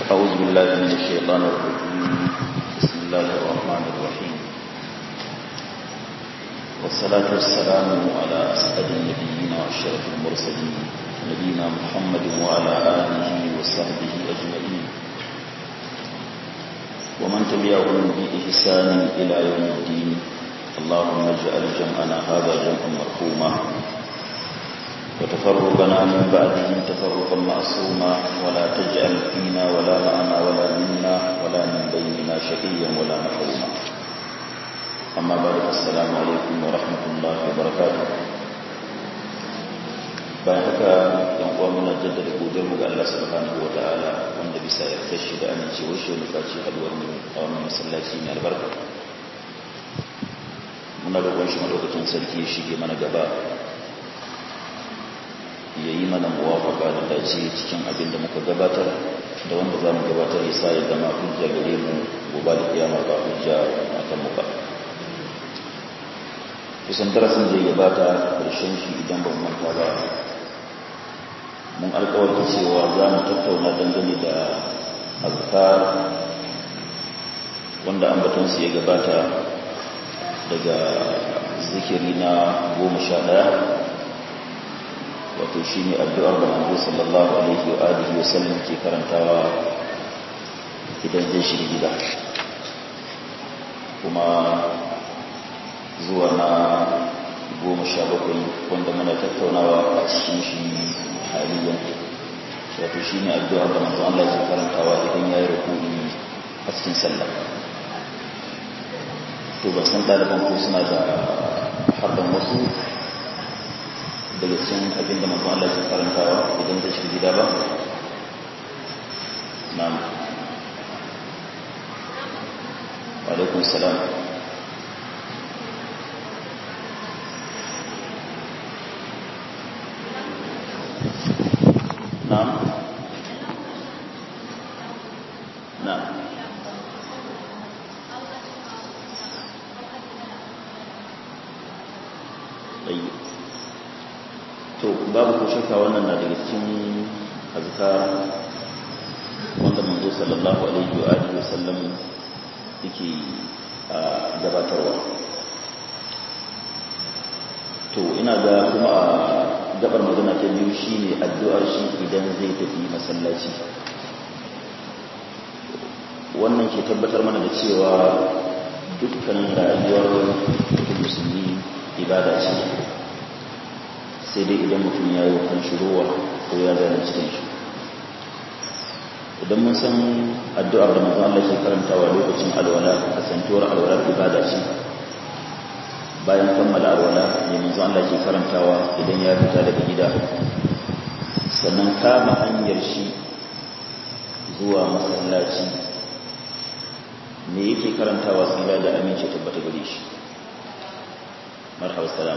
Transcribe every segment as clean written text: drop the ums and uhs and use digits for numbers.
أعوذ بالله من الشيطان الرجيم. بسم الله الرحمن الرحيم، والصلاة والسلام على أسعد النبيين وأشرف المرسلين نبينا محمد وعلى آله وصحبه أجمعين ومن تبعهم بإحسان إلى يوم الدين. اللهم اجعل جمعنا هذا جمعا مرحوما وتفرقنا من بعده تفرقا معصوما، ولا تجعل فينا ولا معنا ولا منا ولا من بيننا شقيا ولا محروما. أما بعد، السلام عليكم ورحمة الله وبركاته. bayan haka yan uwa muna jaddada godiyar mu ga Allah subhanahu wataala wanda bisa yarda shi da amincewar shi ne kaci haduwar mu a wannan masallaci mai albarka. Muna roƙon shi madaukakin sarki ya shige mana gaba, ya yi mana muwafaka da dace cikin abin da muka gabatar da wanda za mu gabatar ya sa ya zama hujja gare mu gobe da kiyama ba hujja a kan mu ba. Kusan darasin da ya gabata ƙarshen shi idan ban manta ba, mun alƙawarta cewa za mu tattauna dangane da azkar wanda ambatonsu ya gabata daga zikiri na 11, wato shi ne addu'ar da manzo sallallahu alaihi wa alihi wa sallam ke karantawa idan zai shiga gida, kuma zuwa na 17 wanda muna tattaunawa a cikin shi haliyan, wato shi ne addu'ar da manzo Allah ke karantawa idan ya yi rukuni a cikin sallah. To ba san ɗaliban ko suna da harban wasu daga cikin abin da manzo Allah ya karantawa idan zai shiga gida ba? Na'am. Wa alaikum salam. Na'am. Na'am. To babu ko shakka wannan na daga cikin azkar wanda manzo sallallahu alaihi wa alihi wasallam yake gabatarwa. To ina ga kuma gabar magana ta biyu shine addu'ar shi idan zai tafi masallaci. Wannan ke tabbatar mana da cewa dukkan rayuwar musulmi ibada ce, sai dai idan mutum ya yi kan shirowa ko ya zana cikin shi. Idan mun san addu'ar da manzo Allah ke karantawa lokacin alwala, kasantuwar alwala ibada ce, bayan kammala alwala ne manzo Allah ke karantawa idan ya fita daga gida, sannan kama hanyar shi zuwa masallaci me yake karantawa tsira da aminci tabbata gare shi. Marhaba salam.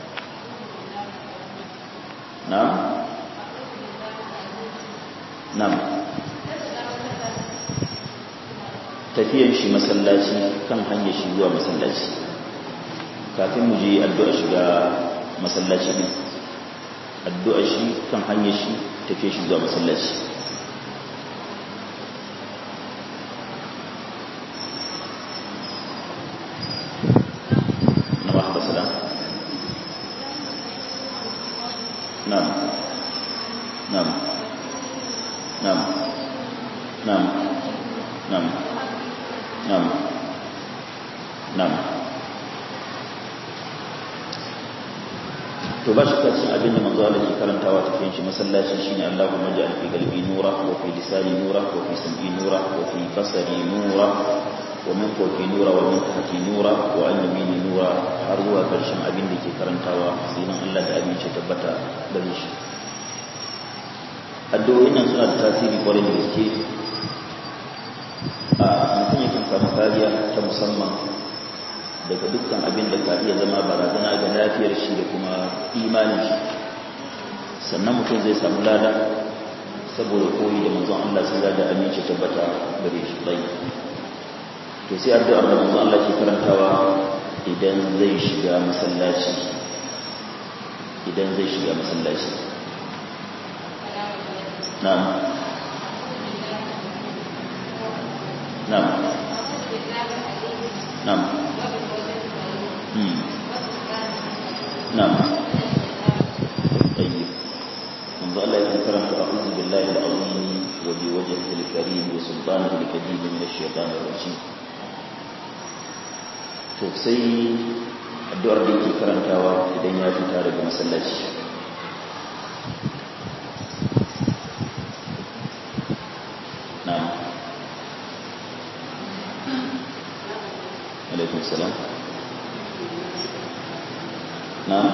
Na'am. Na'am. Tafiyan shi masallaci, kan hanyar shi zuwa masallaci. Kafin mu je addu'a shiga masallaci din, addu'a shi kan hanyar shi, tafiyan shi zuwa masallaci. To ba shi kacin abin da manzo Allah ke karantawa cikin shi masallaci shine Allahumma ja'al fi qalbi nura wa fi lisani nura wa fi sam'i nura wa fi basari nura wa min fawqi nura wa min tahti nura wa an yamini nura, har zuwa karshen abin da ke karantawa sunan Allah da abin ce tabbata gare shi. Addu'o'in nan suna da tasiri kwarai da gaske. Mutum yakan samu kariya ta musamman daga dukkan abin da ka iya zama barazana ga lafiyar shi da kuma imanin shi, sannan mutum zai samu lada saboda koyi da manzon Allah sai da aminci tabbata gare shi bai. To sai addu'ar da manzon Allah ke karantawa idan zai shiga masallaci, na'am. na'am na'am na'am tayyib manzo Allah ya karanta a'udhu billahi al-azim wa bi wajhihi al-karim wa sultanihi al-kadim min ash-shaytanir rajim. To sai addu'ar da yake karantawa idan ya fita daga masallaci. Na'am. Alaikum salam. Na'am.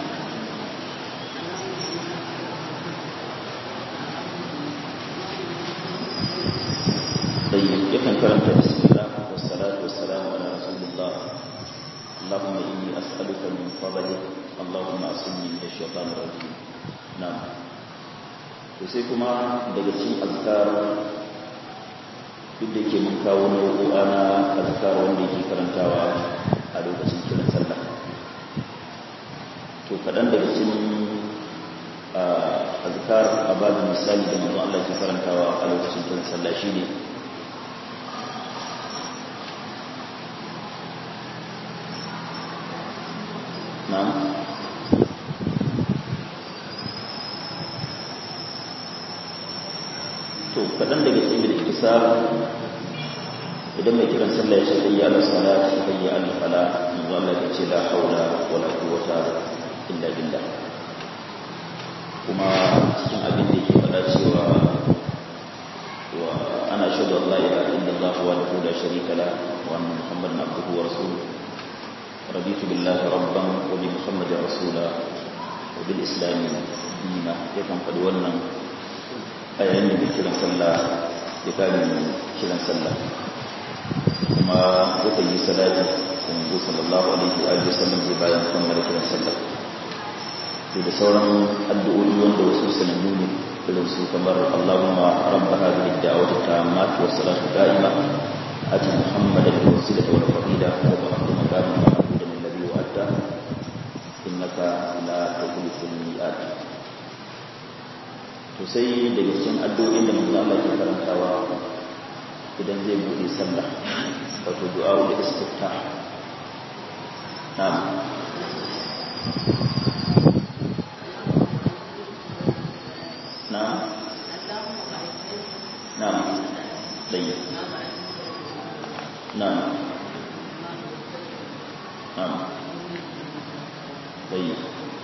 Tayyib, yakan karanta bismillah wassalatu wassalamu ala rasulillah. اللهم إني أسألك من فضلك اللهم أصلني من الشيطان الرجيم. نعم. sai kuma daga cikin azkar duk da yake mun kawo nau'o'a na azkar wanda yake karantawa a lokacin kiran sallah. To kaɗan daga cikin azkar a babin misali da manzon Allah ke karantawa a lokacin kiran sallah shine na'am to kadan daga cikin da iktisar idan mai kiran sallah ya ce hayya ala salat hayya ala falah manzo Allah ya ce la haula wala quwwata illa billah. Kuma cikin abin da yake faɗa cewa wa ana shahadu an la ilaha illallah wa la sharika la wa anna muhammadan abduhu wa rasuluhu رضيت بالله ربا وبمحمد رسولا وبالإسلام دينا. يكن قد ولنا أيام بكلا صلى يكالي كلا صلى كما يكي صلاة النبي صلى الله عليه وآله وسلم ببايا محمد كلا صلى da sauran addu'o'i wanda wasu sanannu ne irin su kamar Allahumma rabb hadhihi ad-da'wati at-tammati was-salatu qa'ima ati muhammadan al-wasilata wal fadila wa ba'athu maqaman innaka la tukhliful mi'ad. To sai daga cikin addu'o'in da manzo Allah ke karantawa idan zai bude sallah wato du'a da istiftah. Na'am. Na'am. Na'am. Dai. Na'am. Na'am. طيب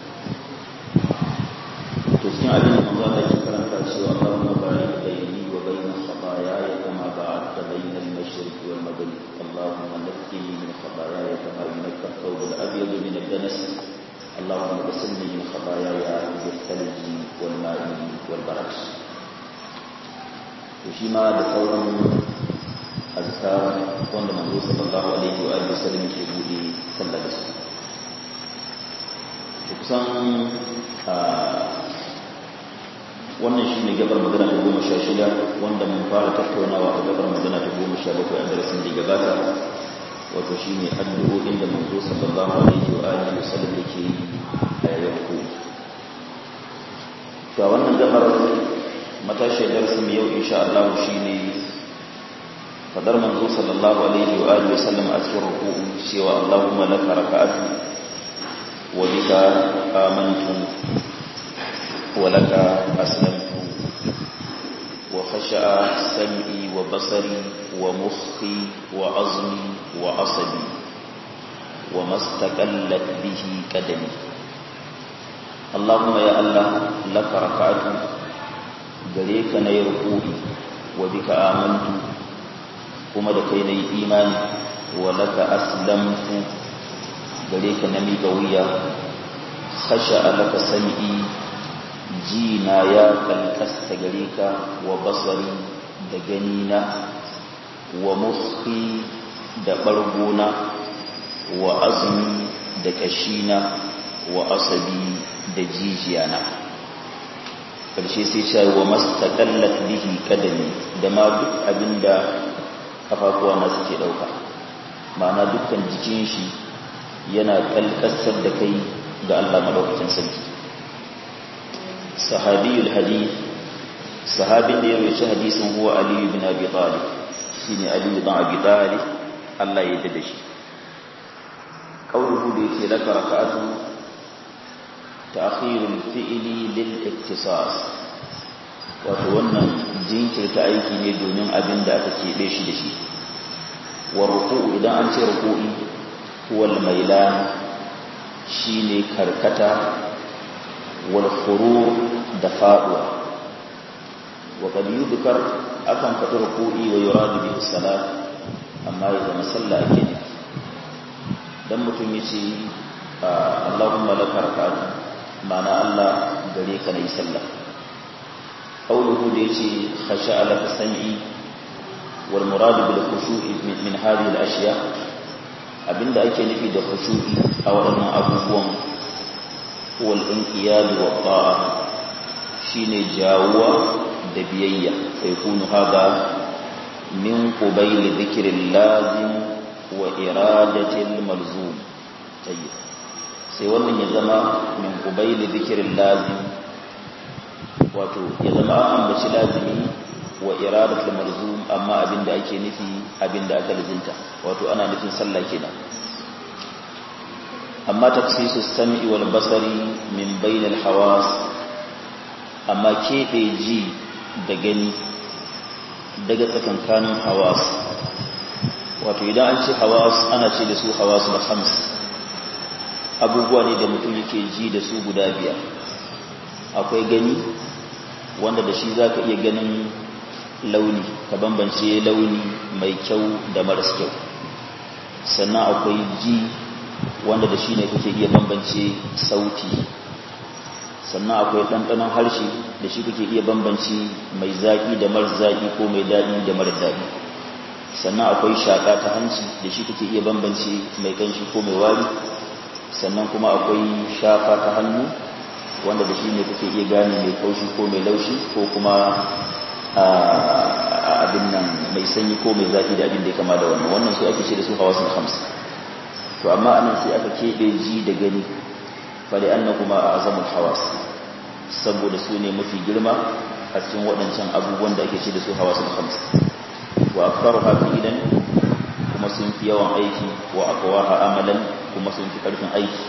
تسمع عليه الله شكرا فاشوا اللهم بارك بيني وبين خطاياي كما بعدت بين المشرق والمغرب اللهم نقني من خطاياي كما ينقى الثوب الابيض من الدنس اللهم اغسلني من خطاياي بالثلج والماء والبرد. وشيما بقول أذكار وأن النبي صلى الله عليه وآله وسلم يقول صلى الله عليه وسلم kusan wannan shi ne gabar magana ta 16 wanda mun fara tattaunawa a gabar magana ta 17 a darasin da gabata, wato shi ne addu'o'in da manzo sallallahu alaihi wa alihi wasallam yake yi a yayin ku. To wannan gabar matashi darasin yau insha Allah shi ne fadar manzo sallallahu alaihi wa alihi wasallam a cikin ruku'u cewa Allahumma laka raka'atu وبك آمنت ولك أسلمت وخشع سمعي وبصري ومخي وعظمي وعصبي وما استقلت به قدمي. اللهم يا الله لك ركعت غريك نيرقوي وبك آمنت كما دكيني إيمان ولك أسلمت gare ka na miƙa wuya, khasha alaka sami'i jina ya kalkasta gare ka wa basari da ganina wa mukhi da ɓargona wa azmi da kashina wa asabi da jijiyana. Ƙarshe sai ce wa mastaqallat bihi kadami da ma duk abinda kafafuwa na suke ɗauka, ma'ana dukkan jikin shi yana kalkasar da kai ga Allah madaukakin sarki. Sahabiyul hadith, sahabin da ya rawaita hadisin huwa Ali ibn Abi Talib shine Ali ibn Abi Talib Allah ya yarda da shi qawluhu da yake laka raka'atu ta'khirul fi'li lil iktisas wato wannan jinkirta aiki ne domin abin da aka keɓe shi da shi wa ruku'u idan an ce ruku'i huwal mailan shine karkata wal khuru da faduwa wa qad yudkar akan fadi ruku'i wa yuradu bihi salat amma ya zama sallah ake ne dan mutum yace Allahumma laka rak'atu ma'ana Allah gare ka nayi sallah qawluhu da yace khasha'a laka sam'i wal muradu bil khushu'i min hadhihi al ashya abinda ake nufi da khushu'i a waɗannan abubuwan huwa al inqiyad wa ta'a shine jawuwa da biyayya sai kunu hada min qubayl dhikril lazim wa iradatil malzum tayyib sai wannan ya zama min qubayl dhikril lazim wato ya zama an ambaci lazimi wa iradatul malzum amma abinda ake nufi abinda aka lizinta wato ana nufin sallah kenan amma taksisus sam'i wal basari min bainal hawas amma kebe ji da gani daga tsakankanin hawas wato idan an ce hawas ana ce da su hawas da khams abubuwa ne da mutum yake ji da su guda biyar akwai gani wanda da shi zaka iya ganin launi ka bambance launi mai kyau da maras kyau sannan akwai ji wanda da shi ne kake iya bambance sauti sannan akwai ɗanɗanon harshe da shi kake iya bambance mai zaƙi da marar zaƙi ko mai daɗi da marar daɗi sannan akwai shaƙa ta hanci da shi kake iya bambance mai ƙanshi ko mai wari sannan kuma akwai shafa ta hannu wanda da shi ne kake iya gane mai kaushi ko mai laushi ko kuma abin nan mai sanyi ko mai zafi da abin da ya kama da wannan su ake ce da su hawasul khams to amma anan sai aka keɓe ji da gani fali annahuma a'zamul hawas saboda su ne mafi girma a cikin waɗancan abubuwan da ake ce da su hawasul khams wa aktharuha fi'lan kuma sun fi yawan aiki wa aqwaha amalan kuma sun fi ƙarfin aiki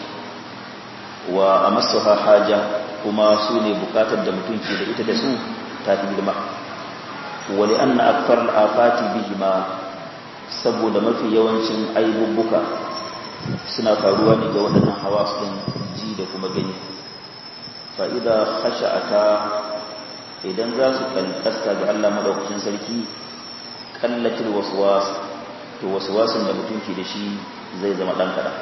wa amassuha haja kuma su ne bukatar da mutum ke da ita da su ta fi girma wali anna akthar al-afati bihima saboda mafi yawancin aibubbuka suna faruwa ne ga waɗannan hawasun ji da kuma gani fa idza khasha'ata idan za su kalkasta ga Allah madaukakin sarki kallatil waswas to waswasin da mutum ke da shi zai zama dan kada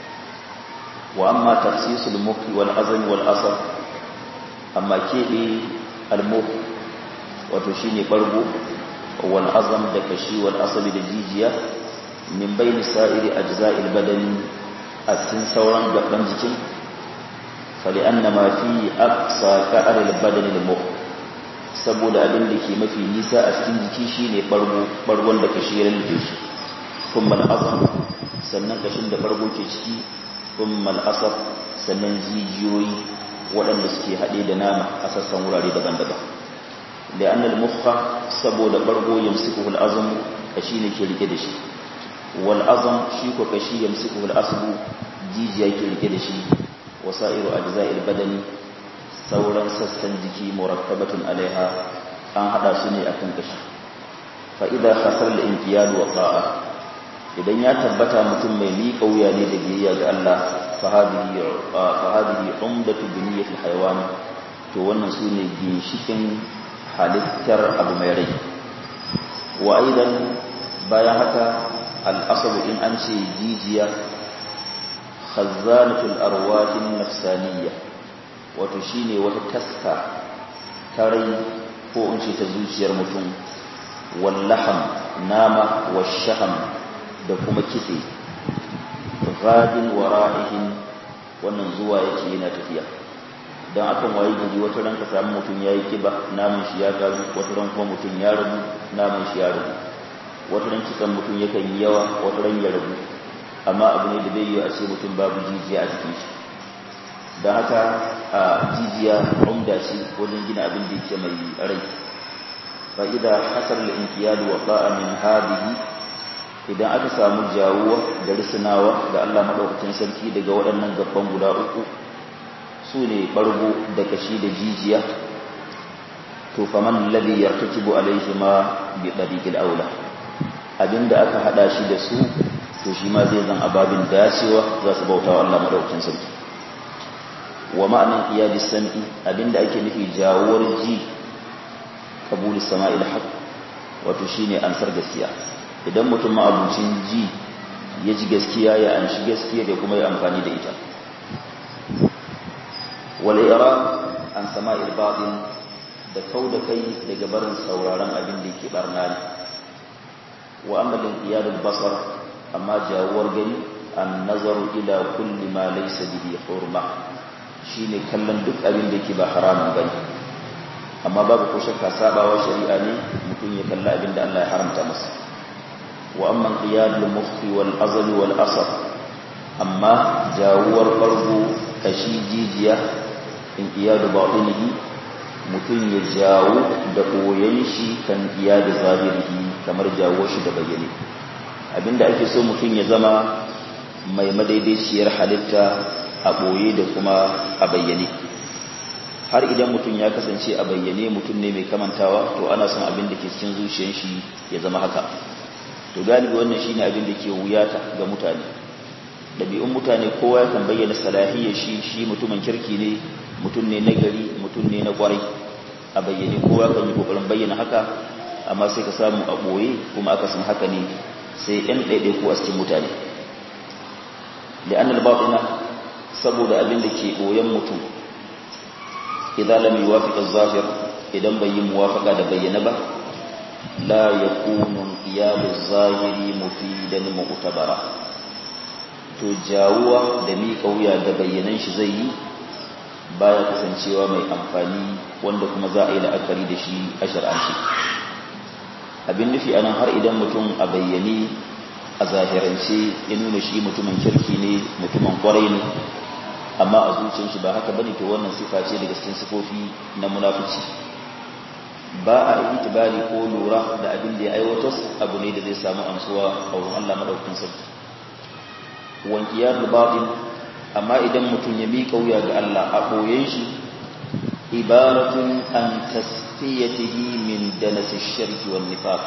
wa amma tafsisul mukhi wal azmi wal asab amma kebe al mukh wato shine bargo wal azam da kashi wal asabi da jijiya min bayni sa'iri ajza'il badani a cikin sauran gaban jikin fali annama fi aqsa ka'ar al badani al mukh saboda abin da ke mafi nisa a cikin jiki shine bargon da kashi ya rufe shi kuma al azam sannan kashin da bargo ke ciki kuma al asab sannan jijiyoyi waɗanda suke haɗe da nama a sassan wurare daban-daban لأن المخ سبود برغو يمسكه الأظم كشي ke rike da shi wal azam shi ko kashi yamsikuhu al asbu jijiya ke rike da shi wasairu ajza'il badani sauran sassan jiki murakkabatun alaiha an hada su ne akan kashi fa idza khasara al inqiyad wa ta'a idan ya tabbata mutum mai miƙa wuya ne da biyayya ga Allah fa hadhihi umdatu biniyatil hayawan to wannan sune ginshikin halittar abu mai rai wa aidan bayan haka al'asabu in an ce jijiya khazanatul arwahin nafsaniyya wato shine wata taska ta rai ko in ce ta zuciyar mutum wallaham nama washaham da kuma kitse ghadin wara'ihin wannan zuwa yake yana tafiya don akan waye gari wata ran ka samu mutum ya yi kiba namun shi ya gazu wata ran kuma mutum ya rabu namun shi ya rabu wata ran kisan mutum yakan yi yawa wata ran ya rabu amma abu ne da bai yi a ce mutum babu jijiya a cikin shi don haka a jijiya umda ce wajen gina abin da yake mai rai fa idza hasal al-inqiyad wa qa'a min hadhihi idan aka samu jawuwa da risnawa ga Allah madaukakin sarki daga waɗannan gaban guda uku sune bargo da kashi da jijiya to faman alladhi yartakibu alayhi ma bi tariqil aula abinda aka hada shi da su to shi ma zai zan ababin dacewa za su bauta wa Allah madaukakin sarki wa ma'anan iyadis sam'i abinda ake nufi jawuwar ji qabulis sama'il haqq wato shine ansar gaskiya idan mutum ma'abucin ji ya ji gaskiya ya anshi gaskiya da kuma ya amfani da ita wal ira an sama'il batin da kauda kai daga barin sauraron abin da yake barna ne wa amalin iyadul basar amma jawuwar gani an nazaru ila kulli ma laysa bihi hurma shine kallon duk abin da yake ba haramun bane amma babu ko shakka sabawa shari'a ne mutum ya kalla abin da Allah ya haramta masa wa amma qiyadul mukhfi wal azl wal asr amma jawuwar fargo kashi jijiya in qiyadu batinihi mutum ya jawo da koyon shi kan qiyadu zahirihi kamar jawo shi da bayyane abinda ake so mutum ya zama mai madaidaiciyar halitta a ɓoye da kuma a bayyane har idan mutum ya kasance a bayyane mutum ne mai kamantawa to ana son abin da ke cikin zuciyar shi ya zama haka to galibi wannan shine abin da ke wuyata ga mutane ɗabi'un mutane kowa ya kan bayyana salahiyar shi mutumin kirki ne mutum ne na gari mutum ne na kwarai a bayyane kowa kan yi kokarin bayyana haka amma sai ka samu a ɓoye kuma aka san haka ne sai ɗan ɗaiɗaiku a cikin mutane li'annal batina saboda abin da ke ɓoyen mutum idan lam yuwafiq az-zahir idan bai yi muwafaqa da bayyana ba la yakunu qiyam az-zahiri mufidan mu'tabara to jawuwa da mi kauya da bayyanan shi zai yi baya kasancewa mai amfani wanda kuma za a yi la'akari da shi a shar'anci abin nufi anan har idan mutum a bayyane a zahirance ya nuna shi mutumin kirki ne mutumin kwarai ne amma a zuciyar shi ba haka bane to wannan sifa ce daga cikin sifofi na munafici ba a itibari ko lura da abin da ya aiwatar abu ne da zai samu amsuwa a wurin Allah madaukakin sarki wankiyar batin amma idan mutum ya miƙa wuya ga Allah a koyen shi ibaratun an tasfiyatihi min danasi shirki wan nifaq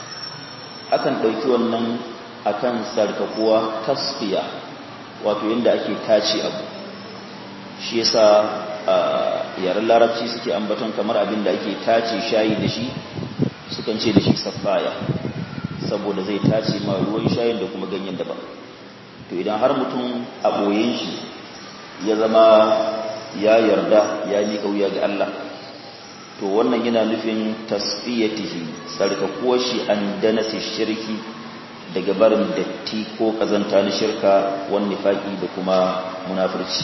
akan dauki wannan akan sarkakuwa tasfiya wato yanda ake tace abu shi yasa yaren larabci suke ambaton kamar abin da ake tace shayi da shi sukan ce da shi saffaya saboda zai tace ma ruwan shayin da kuma ganyen daban to idan har mutum a boyen shi ya zama ya yarda ya miƙa wuya ga Allah to wannan yana nufin tasfiyatihi sarkakuwar shi an danasi shirki daga barin datti ko kazanta na shirka wan nifaqi da kuma munafirci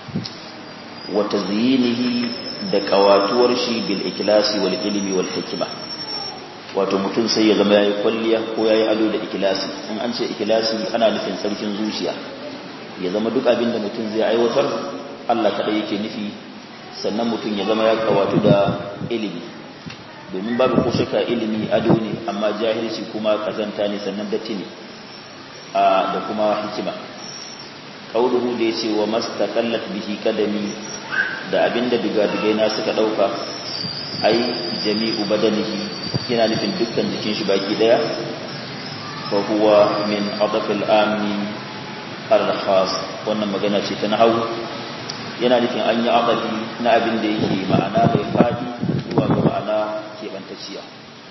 wa tazyinihi da kawatuwar shi bil ikhlasi wal ilmi wal hikma wato mutum sai ya zama yayi kulliya ko yayi ado da ikhlasi in an ce ikhlasi ana nufin sarkin zuciya ya zama duk abin da mutum zai aiwatar Allah kadai yake nufi sannan mutum ya zama ya kawatu da ilimi domin babu ko shakka ilimi ado ne amma jahilci kuma kazanta ne sannan datti ne da kuma hikima kauluhu da yace wa mastaqallat bihi kadami da abinda diga-digai na suka dauka ai jami'u badanihi yana nufin dukkan jikin shi baki daya fa huwa min adafil amni al-khas wannan magana ce ta nahwu yana nufin an yi adafi na abin da yake ma'ana bai fadi zuwa ga ma'ana keɓantacciya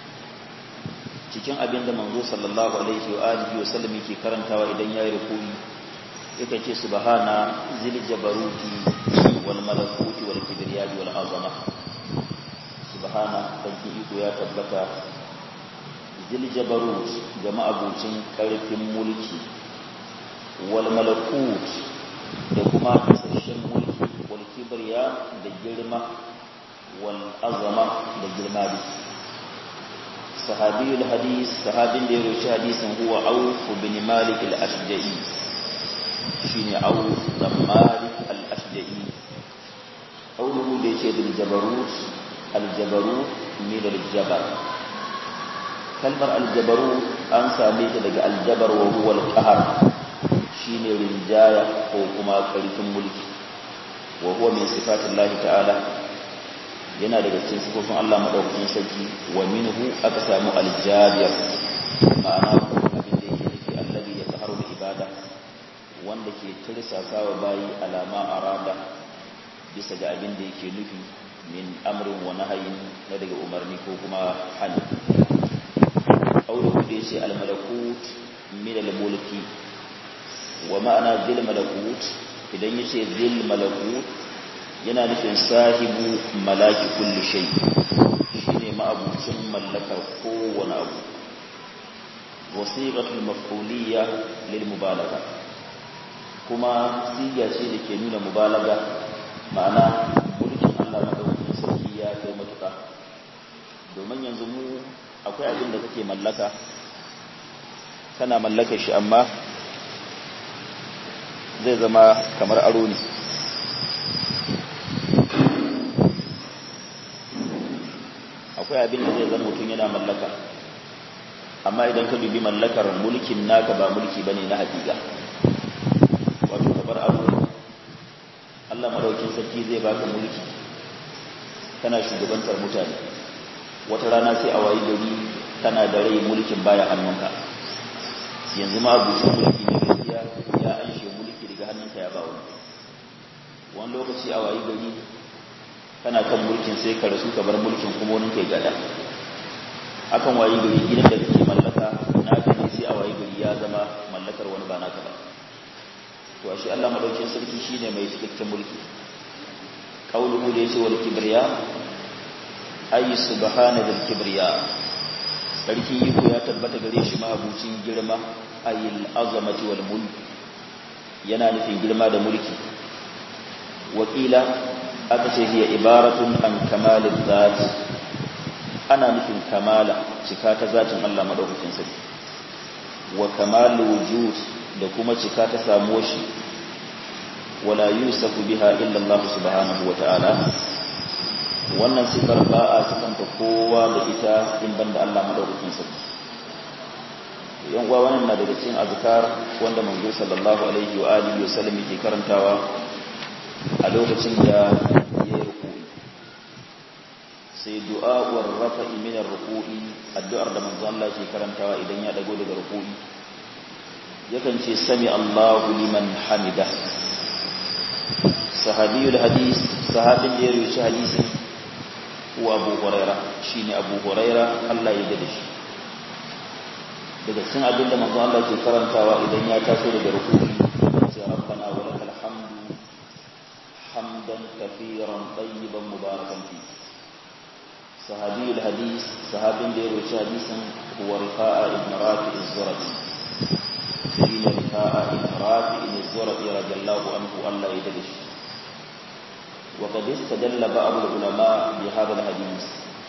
cikin abin da manzo sallallahu alaihi wa alihi wa sallam yake karantawa idan yayi rukuni yake ce subhana zil jabaruti wal malakuti wal kibriyai wal azama subhana sarki iko ya tabbata zil jabarut ga ma'abucin karfin mulki wal malakut da kuma kasashen mulki wal kibriya da girma wal azama da girma da sahabiyul hadis sahabin da ya roci hadisin huwa Auf bin Malik al-Ashja'i shine Auf bin Malik al-Ashja'i qawluhu da yake bil jabarut aljabaru min aljabar. Kalmar aljabaru an same ta daga aljabar wa huwa alqahar, shine rinjaya ko kuma karfin mulki. Wa huwa min sifatillahi ta'ala, yana daga cikin sifofin Allah madaukakin sarki. Wa minhu aka samu aljabir, ma'ana abin da yake nufi allazi yataharu bil ibada, wanda ke tirsasawa bayi alama arada bisa ga abin da yake nufi min amrin wa nahyin, na daga umarni ko kuma hani. Aure da yace al malakut min al mulki, wa ma'ana zil malakut, idan yace zil malakut yana nufin sahibu malaki kulli shay, shine ma'abucin mallakar kowane abu. Wasiqatul maf'uliyya lil mubalagha, kuma siga ce da ke nuna mubalaga, ma'ana mulkin Allah madaukakin sarki ya kai matuƙa. Domin yanzu mu akwai abin da kake mallaka, kana mallakar shi amma zai zama kamar aro ne. Akwai abin da zai zama mutum yana mallaka, amma idan ka dubi mallakar mulkin naka ba mulki bane na hakika, wato kamar aro. Allah madaukakin sarki zai baka mulki, kana shugabantar mutane, wata rana sai a wayi gari kana da rai mulkin baya hannunka. Yanzu ma abucin mulki ne gaskiya ya anshe mulki daga hannunka ya ba wani lokaci a wayi gari kana kan mulkin sai ka rasu ka bar mulkin kuma wani kai gada. Akan wayi gari gidan da kake mallaka naka ne, sai a wayi gari ya zama mallakar wani ba naka ba. To ashe Allah madaukakin sarki shine mai cikakken mulki. Qauluhu da yace wal kibriya, ay subhana dal kibriya, sarki yiko ya tabbata gare shi mahabucin girma, ayil azamati wal mulk, yana nufin girma da mulki. Wakila aka ce hiya ibaratun an kamalin zati, ana nufin kamala, cika ta zatin Allah madaukakin sarki. Wa kamalu wujud, da kuma cika ta samuwar shi. Wala yusafu biha illa Allah subhanahu wa ta'ala, wannan sifar ba a sifanta kowa da ita in banda Allah madaukakin sarki. Yan uwa, wannan na daga cikin azkar wanda manzo sallallahu alaihi wa alihi wa sallam yake karantawa a lokacin da ya ruku'i. Sai du'a war rafa'i min ar-ruku'i, addu'ar da manzo Allah yake karantawa idan ya dago daga ruku'i, yakan ce sami Allahu liman hamida. Sahabiyul hadis, sahabin da ya rubuci hadisin wa Abu Huraira, shine Abu Huraira, Allah ya yarda shi. Daga cikin abin da manzo Allah ke karantawa idan ya taso daga ruku'i, sai rabbana wa lakal hamdu hamdan kathiran tayyiban mubarakan fi. Sahabiyul hadis, sahabin da ya rubuci hadisin huwa Rifa'a ibn Rafi' az-Zura'i, shine Rifa'a ibn Rafi' az-Zura'i radiyallahu anhu, Allah ya yarda shi. وقد استدل بعض العلماء بهذا الحديث،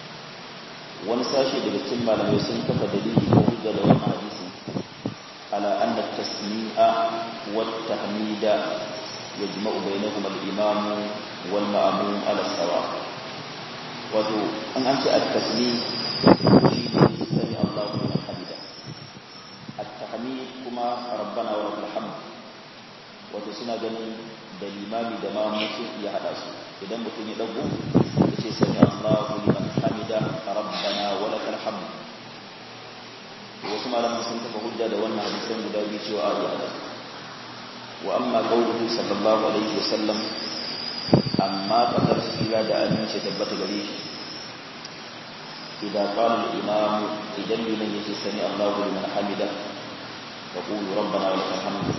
ونساشي daga cikin malamai sun kafa dalili ko hujja da wannan hadisi ala anna at-tasmi'a wa at-tahmida yajma'u bainahuma al-imam wal ma'mum ala sawa. Wato an ce at-tasmi' shi ne sami Allahu liman hamida, at-tahmid kuma rabbana wa lakal hamd. Wato suna ganin da limami da mamu sun iya hada su. Idan mutum ya dago ya ce sami Allahu liman hamida rabbana wa lakal hamd. Wasu malaman sun kafa hujja da wannan hadisan guda biyu cewa a hada. Wa amma qawluhu sallallahu alaihi wasallam, amma kadar sira da amince tabbata gare shi, idan qala al-imam, idan liman yace sami Allahu liman hamida, faqulu rabbana wa lakal hamd.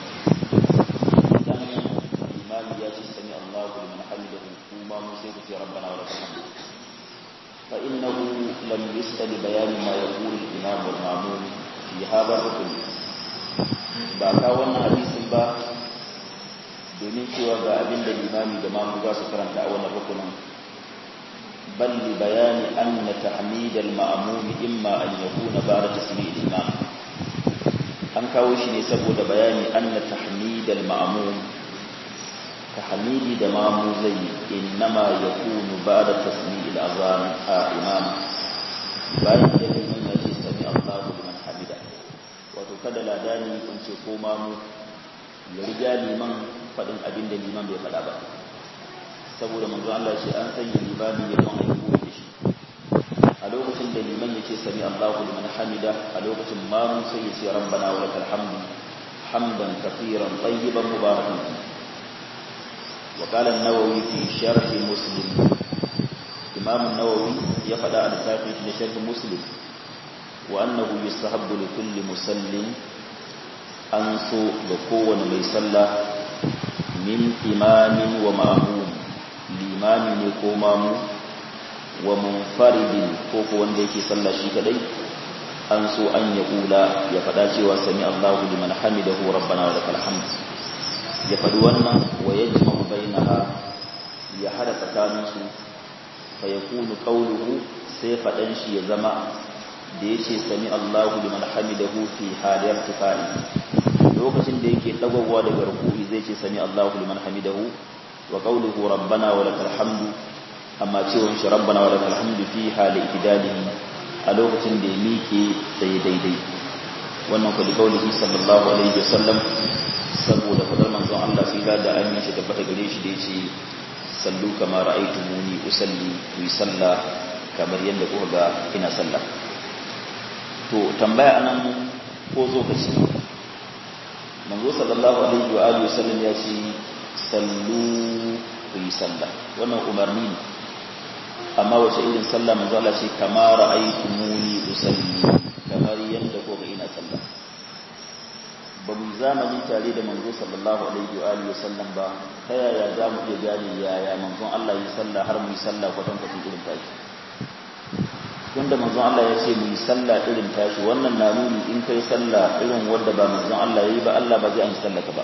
Ya ce sami Allahu liman hamidahu, kuma mu sai ku ce rabbana wa lakal hamd. Fa innahu lam yusali bayan ma yaqulu al-imam wal ma'mum fi hadha ar-rukn. Ba ka wannan hadisin ba domin cewa ga abin da limami da mamu za su karanta a wannan rukunin, bal li bayani anna tahmid al-ma'mum imma an yakuna ba'da tasmi' al-imam. An kawo shi ne saboda bayani anna tahmid al-ma'mum, tahmidi da mamu zai innama yakunu ba'da tasmi'il azan imam bayan da liman ya ce sami Allahu liman hamida. Wato kada ladani kun ce ko mamu ya riga liman faɗin abin da liman bai faɗa ba, saboda manzo Allah ce an sanya limani ya kan aiko da shi a lokacin da liman ya ce sami Allahu liman hamida, a lokacin mamu sai ya ce rabbana wa lakal hamdu hamdan kathiran tayyiban mubarakan fi. wa qala an-nawawi fi sharh muslim, imam an-nawawi ya faɗa a littafin shi da sharh muslim, wa annahu yustahabbu li kulli musallin, an so ga kowane mai sallah min imamin wa ma'mum, limami ne ko mamu, wa munfaridin ko wanda yake sallah shi kadai, an so an ya kula ya fada cewa sami Allahu liman hamidahu rabbana wa lakal hamd, ya fadi wannan wa yajma'u bainaha, ya hada tsakanin su, fa yakunu qawluhu, sai fadan shi ya zama da yace sami Allahu liman hamidahu fi haliyar tifai, lokacin da yake dagowa daga ruku'i zai ce sami Allahu liman hamidahu, wa qawluhu rabbana wa lakal hamdu, amma cewa shi rabbana wa lakal hamdu fi hali itidalihi, a lokacin da ya miƙe sai daidai. Wannan kulli qawlihi sallallahu alaihi wasallam, saboda fadar manzon Allah sai da aminci da fata gare shi da yace sallu kama ra'aytumuni usalli, ku salla kamar yadda kuka ga ina sallah. To tambaya anan ko zo kace manzo sallallahu alaihi wa alihi wasallam ya ce sallu ku yi sallah, wannan umarni ne, amma wace irin sallah manzo Allah ce kama ra'aytumuni usalli, kamar yanda ko ga ina sallah. Ba mu zamani tare da manzo sallallahu alaihi wa alihi wasallam ba, ta yaya za mu iya gane yaya manzon Allah yi sallah har mu yi sallah kwatan kwatan irin tashi? Tunda manzon Allah ya ce mu yi sallah irin tashi, wannan na nuni in kai sallah irin wanda ba manzon Allah yayi ba, Allah ba zai an sallah ka ba.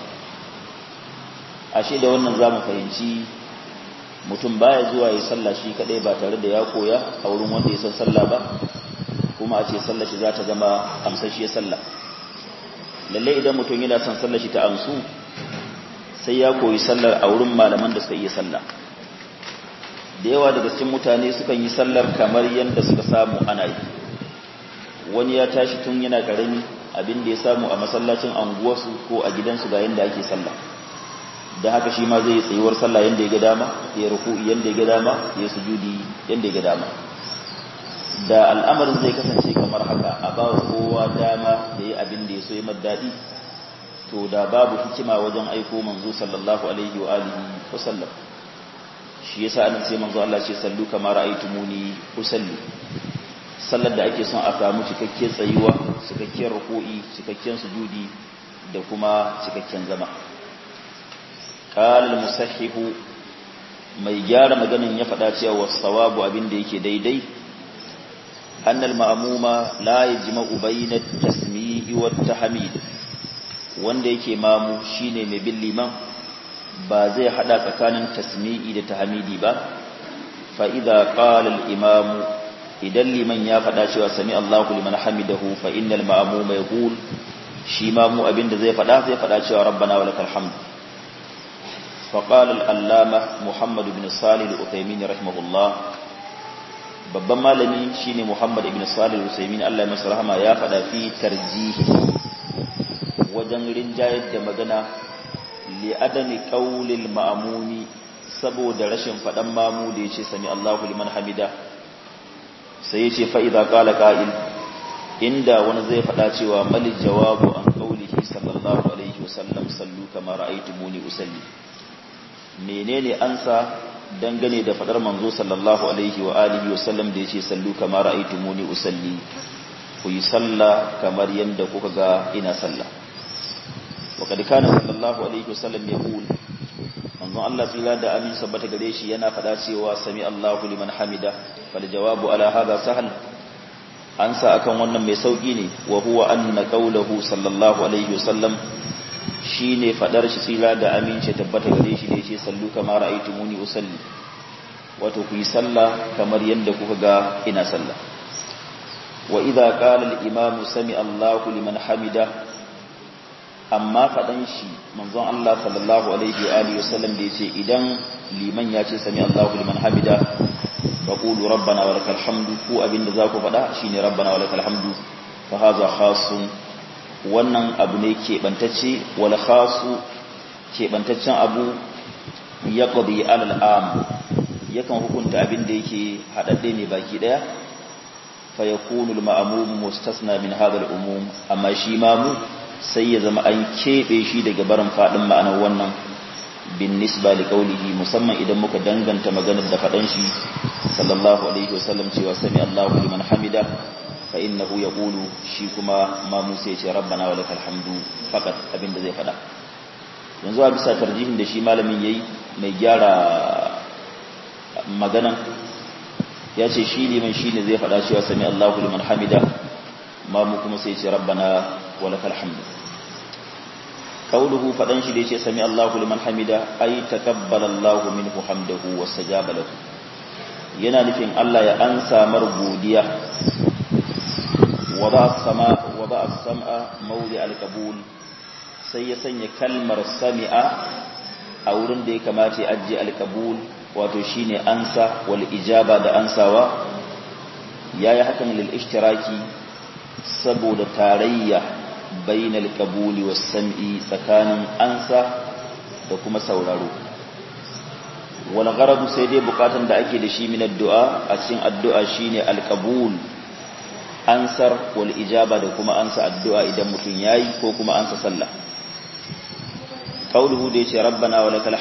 Ashe da wannan zamu fahimci mutum baya zuwa yi sallah shi kadai ba tare da ya koya a wurin wanda ya san sallah ba, kuma a ce sallah shi za ta zama amsashiyar sallah. Lalle idan mutum yana son sallah shi ta amsu, sai ya koyi sallar a wurin malaman da suka iya sallah. Da yawa daga cikin mutane sukan yi sallar kamar yadda suka samu ana yi. Wani ya tashi tun yana karami, abin da ya samu a masallacin anguwarsu ko a gidansu ga yadda ake sallah, da haka shi ma zai tsayuwar sallah yadda ya ga dama, ya ruku'i yadda ya ga dama, ya sujudi yadda ya ga dama. Da al'amarin zai kasance kamar haka, a ba wa kowa dama da ya abin da ya so ya maddadi, to da babu hikima wajen aiko manzo sallallahu alaihi wa alihi wa sallam. Shi yasa anan sai manzo Allah ce sallu kama ra'aytumuni usalli, sallar da ake son a samu cikakken tsayuwa, cikakken ruku'i, cikakken sujudi da kuma cikakken zama. Qala al-musahhihu, mai gyara maganin ya faɗa cewa wasawabu abin da yake daidai, annal ma'muma la yajma'u bayna at-tasmi'i wat-tahmid, wanda yake mamu shine mai bin liman, ba zai hada tsakanin tasmi'i da tahmidi ba. Fa idza qala al-imam, idan liman ya fada cewa sami Allahu liman hamidahu, fa innal ma'muma yaqul, shi mamu abinda zai fada cewa rabbana wa lakal hamd. Fa qala al-allama Muhammad ibn Salih al-Uthaymin rahimahullah, babban malami shine Muhammad ibn Salih al-Uthaymin Allah ya masa rahama, ya fada fi tarjihi, wajen rinjayar da magana, li adami qaulil ma'mumi, saboda rashin fadan mamu da yace sami Allahu liman hamida, sai yace fa idza qala qa'il, inda wani zai fada cewa mal jawabu an qaulihi sallallahu alaihi wasallam sallu kama ra'aytumuni usalli, menene ansa dangane da fadar manzo sallallahu alaihi wa alihi wasallam da yace sallu kama ra'aytumuni usalli, ku yi sallah kamar yanda kuka ga ina sallah. وقد كان صلى الله عليه وسلم يقول, manzon Allah tsira da amin sabbata gare shi yana fada cewa sami Allahu liman hamida, fal jawabu ala hadha sahl, ansa akan wannan mai sauki ne, wa huwa anna qawluhu sallallahu alaihi wasallam, shine fadar shi tsira da amin ce tabbata gare shi da yace sallu kama ra'aytumuni usalli, wato ku yi sallah kamar yanda kuka ga ina sallah. Wa idza qala al-imamu sami Allahu liman hamida, amma faɗan shi manzon Allah sallallahu alaihi wa alihi wasallam da yace idan liman ya ce sami Allahu liman hamida wa qulu rabbana wa lakal hamdu ko abinda za ku faɗa shine rabbana wa lakal hamdu fa hadha khasun wannan abu ne keɓantacce wal khasu keɓantaccen abu yaqdi alal am yakan hukunta abinda yake haɗaɗɗe ne baki ɗaya fa yakunu al ma'mum mustasna min hadha al umum amma shi mamu sai ya zama an keɓe shi daga barin faɗin ma'anar wannan bin nisba li qawlihi musamman idan muka danganta maganar da faɗan shi sallallahu alaihi wasallam cewa sami Allahu liman hamida fa innahu yaqulu shi kuma ma Musa ya ce rabbana wa lakal hamdu fakat abinda zai faɗa yanzu a bisa tarjihin da shi malamin yayi mai gyara magana ya ce shi liman shine zai faɗa cewa sami Allahu liman hamida ma mu kuma sai ya ce rabbana ولك الحمد قوله فدان shi da yace sami Allahu liman hamida ay taqabbala Allahu minhu hamdahu wastajaba lahu yana nufin Allah ya ansa mar godiya wada as-sam'a mawdi al-qabul sai ya sanya kalmar sami'a a wurin da ya kamata ya ajje al-qabul wato shine ansa wal ijaba da ansawa yayi hakan lil ishtiraki saboda tarayya bainal qabuli was sam'i tsakanin ansa da kuma sauraro wal gharadu sai dai bukatun da ake da shi min addu'a a cikin addu'a shine al qabul ansar wal ijaba da kuma ansa addu'a idan mutun yayi ko kuma ansa sallah qauluhu da yace rabbana walakal